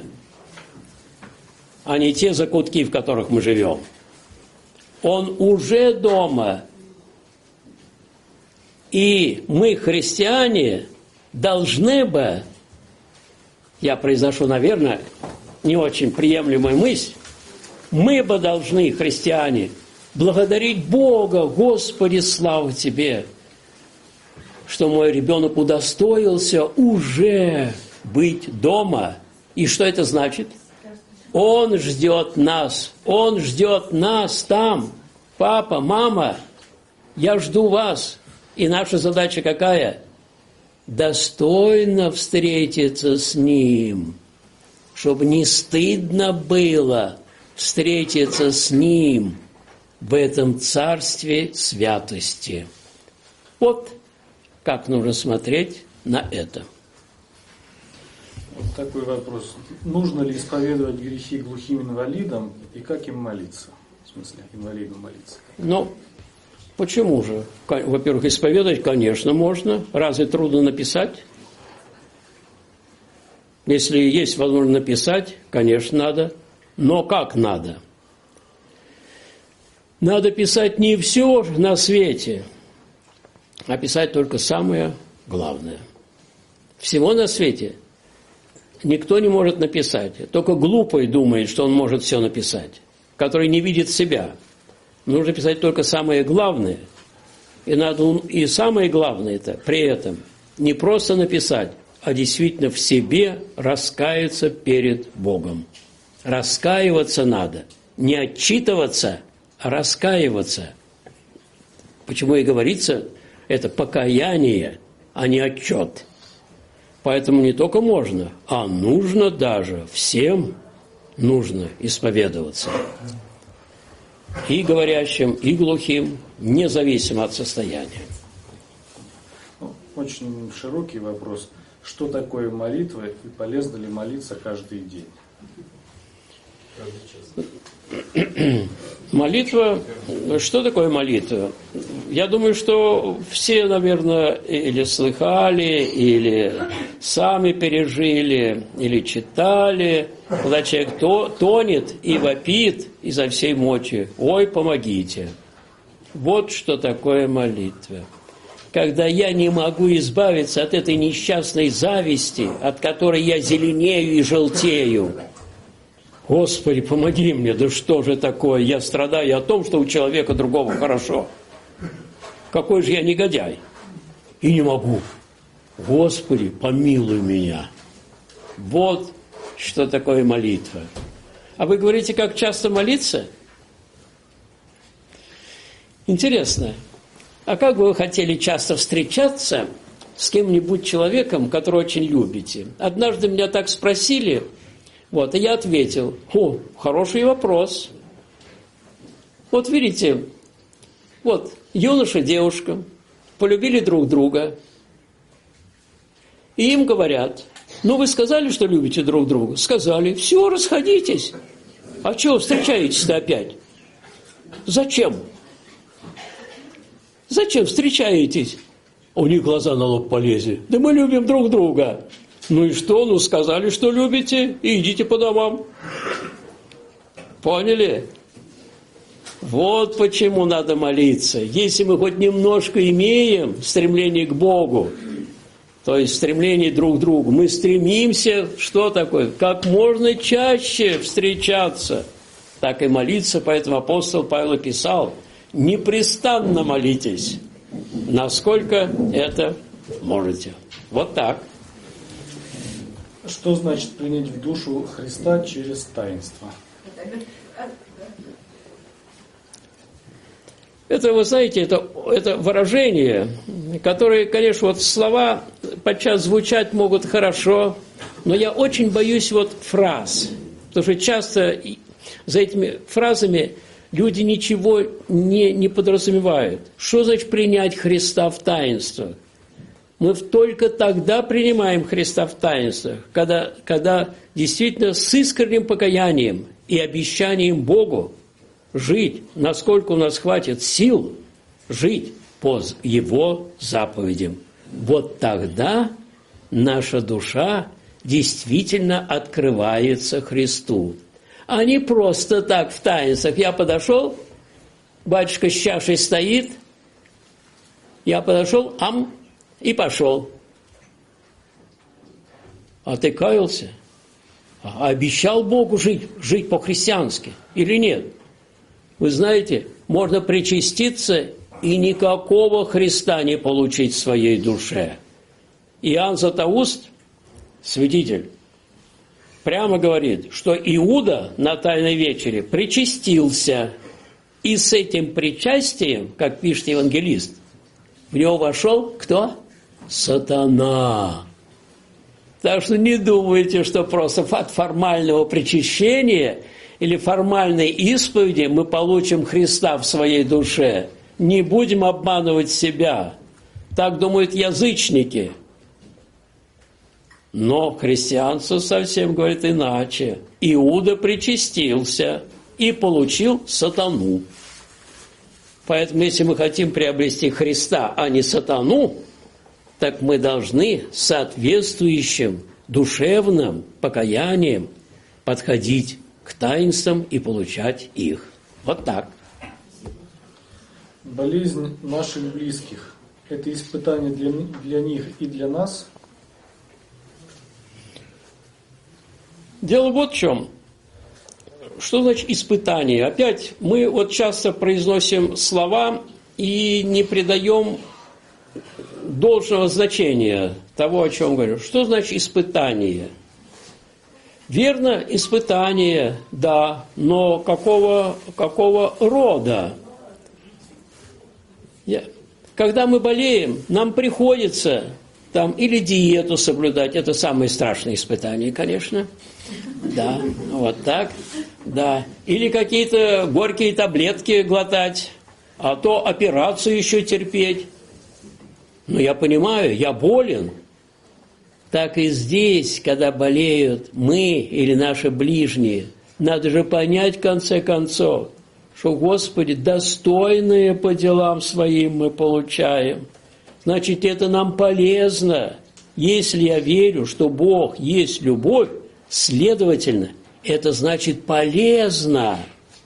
а не те закутки, в которых мы живем. Он уже дома. И мы, христиане, должны бы, я произношу, наверное, не очень приемлемая мысль, мы бы должны, христиане, благодарить Бога: Господи, слава Тебе, что мой ребенок удостоился уже быть дома. И что это значит? Он ждет нас там. Папа, мама, я жду вас. И наша задача какая? Достойно встретиться с Ним, чтобы не стыдно было встретиться с Ним в этом царстве святости. Вот как нужно смотреть на это. Вот такой вопрос. Нужно ли исповедовать грехи глухим инвалидам и как им молиться? В смысле, инвалидам молиться? Ну, почему же? Во-первых, исповедовать, конечно, можно. Разве трудно написать? Если есть возможность написать, конечно, надо. Но как надо? Надо писать не все на свете, а писать только самое главное. Всего на свете никто не может написать. Только глупый думает, что он может все написать, который не видит себя. Нужно писать только самое главное. И самое главное это при этом не просто написать, а действительно в себе раскаяться перед Богом. Раскаиваться надо. Не отчитываться, а раскаиваться. Почему и говорится, это покаяние, а не отчет. Поэтому не только можно, а нужно даже, всем нужно исповедоваться. И говорящим, и глухим, независимо от состояния. Очень широкий вопрос. Что такое молитва и полезно ли молиться каждый день? Молитва, что такое молитва? Я думаю, что все, наверное, или слыхали, или сами пережили, или читали, когда человек тонет и вопит изо всей мочи: «Ой, помогите!» Вот что такое молитва. Когда я не могу избавиться от этой несчастной зависти, от которой я зеленею и желтею. Господи, помоги мне, да что же такое? Я страдаю о том, что у человека другого хорошо. Какой же я негодяй. И не могу. Господи, помилуй меня. Вот что такое молитва. А вы говорите, как часто молиться? Интересно. А как бы вы хотели часто встречаться с кем-нибудь человеком, которого очень любите? Однажды меня так спросили, и я ответил: хороший вопрос. Вот видите, юноша, девушка полюбили друг друга, и им говорят: вы сказали, что любите друг друга? Сказали. Все, расходитесь. А чего встречаетесь-то опять? Зачем? Зачем встречаетесь? У них глаза на лоб полезли. Да мы любим друг друга. Ну и что? Сказали, что любите, и идите по домам. Поняли? Вот почему надо молиться. Если мы хоть немножко имеем стремление к Богу, то есть стремление друг к другу, мы стремимся, что такое? Как можно чаще встречаться, так и молиться. Поэтому апостол Павел писал: непрестанно молитесь, насколько это можете. Вот так. Что значит принять в душу Христа через таинство? Это, вы знаете, это выражение, которые, конечно, слова подчас звучать могут хорошо, но я очень боюсь фраз, потому что часто за этими фразами люди ничего не подразумевают. Что значит принять Христа в таинствах? Мы только тогда принимаем Христа в таинствах, когда действительно с искренним покаянием и обещанием Богу жить, насколько у нас хватит сил жить по Его заповедям. Вот тогда наша душа действительно открывается Христу. А не просто так в таинствах. Я подошел, батюшка с чашей стоит, я подошел, и пошел. А ты каялся? А обещал Богу жить по-христиански или нет? Вы знаете, можно причаститься и никакого Христа не получить в своей душе. Иоанн Златоуст, святитель, прямо говорит, что Иуда на Тайной вечере причастился, и с этим причастием, как пишет евангелист, в него вошел кто? Сатана. Так что не думайте, что просто от формального причащения или формальной исповеди мы получим Христа в своей душе. Не будем обманывать себя. Так думают язычники. Но христианство совсем говорит иначе. Иуда причастился и получил сатану. Поэтому, если мы хотим приобрести Христа, а не сатану, так мы должны соответствующим душевным покаянием подходить к таинствам и получать их. Вот так. Болезнь наших близких – это испытание для них и для нас? Дело вот в чем. Что значит испытание? Опять мы вот часто произносим слова и не придаем должного значения того, о чем говорю. Что значит испытание? Верно, испытание, да, но какого рода? Когда мы болеем, нам приходится там или диету соблюдать, это самое страшное испытание, конечно. Да, вот так, да. Или какие-то горькие таблетки глотать, а то операцию еще терпеть. Но я понимаю, я болен. Так и здесь, когда болеют мы или наши ближние, надо же понять в конце концов, что, Господи, достойные по делам своим мы получаем. Значит, это нам полезно. Если я верю, что Бог есть любовь, следовательно, это значит полезно.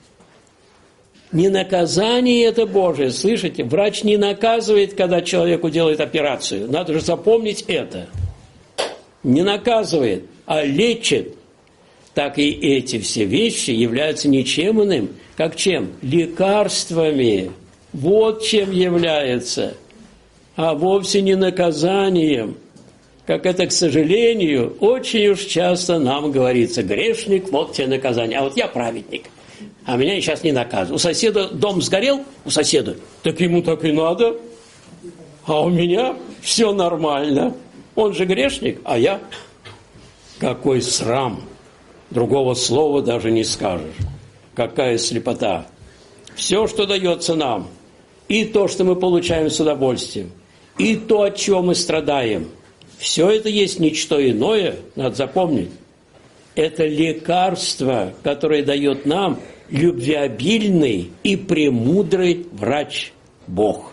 Не наказание это Божие, слышите? Врач не наказывает, когда человеку делает операцию. Надо же запомнить это. Не наказывает, а лечит. Так и эти все вещи являются ничем иным, как чем? Лекарствами. Вот чем является. А вовсе не наказанием. Как это, к сожалению, очень уж часто нам говорится. Грешник, вот тебе наказание. А вот я праведник. А меня сейчас не наказывают. У соседа дом сгорел? У соседа. Так ему так и надо. А у меня все нормально. Он же грешник, а я... Какой срам! Другого слова даже не скажешь. Какая слепота! Все, что дается нам, и то, что мы получаем с удовольствием, и то, от чего мы страдаем, все это есть ничто иное, надо запомнить. Это лекарство, которое дает нам любвеобильный и премудрый врач Бог.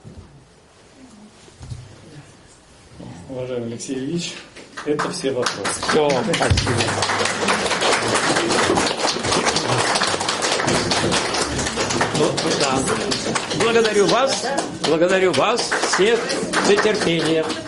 Уважаемый Алексей Ильич, это все вопросы. Все, спасибо. Благодарю вас всех за терпение.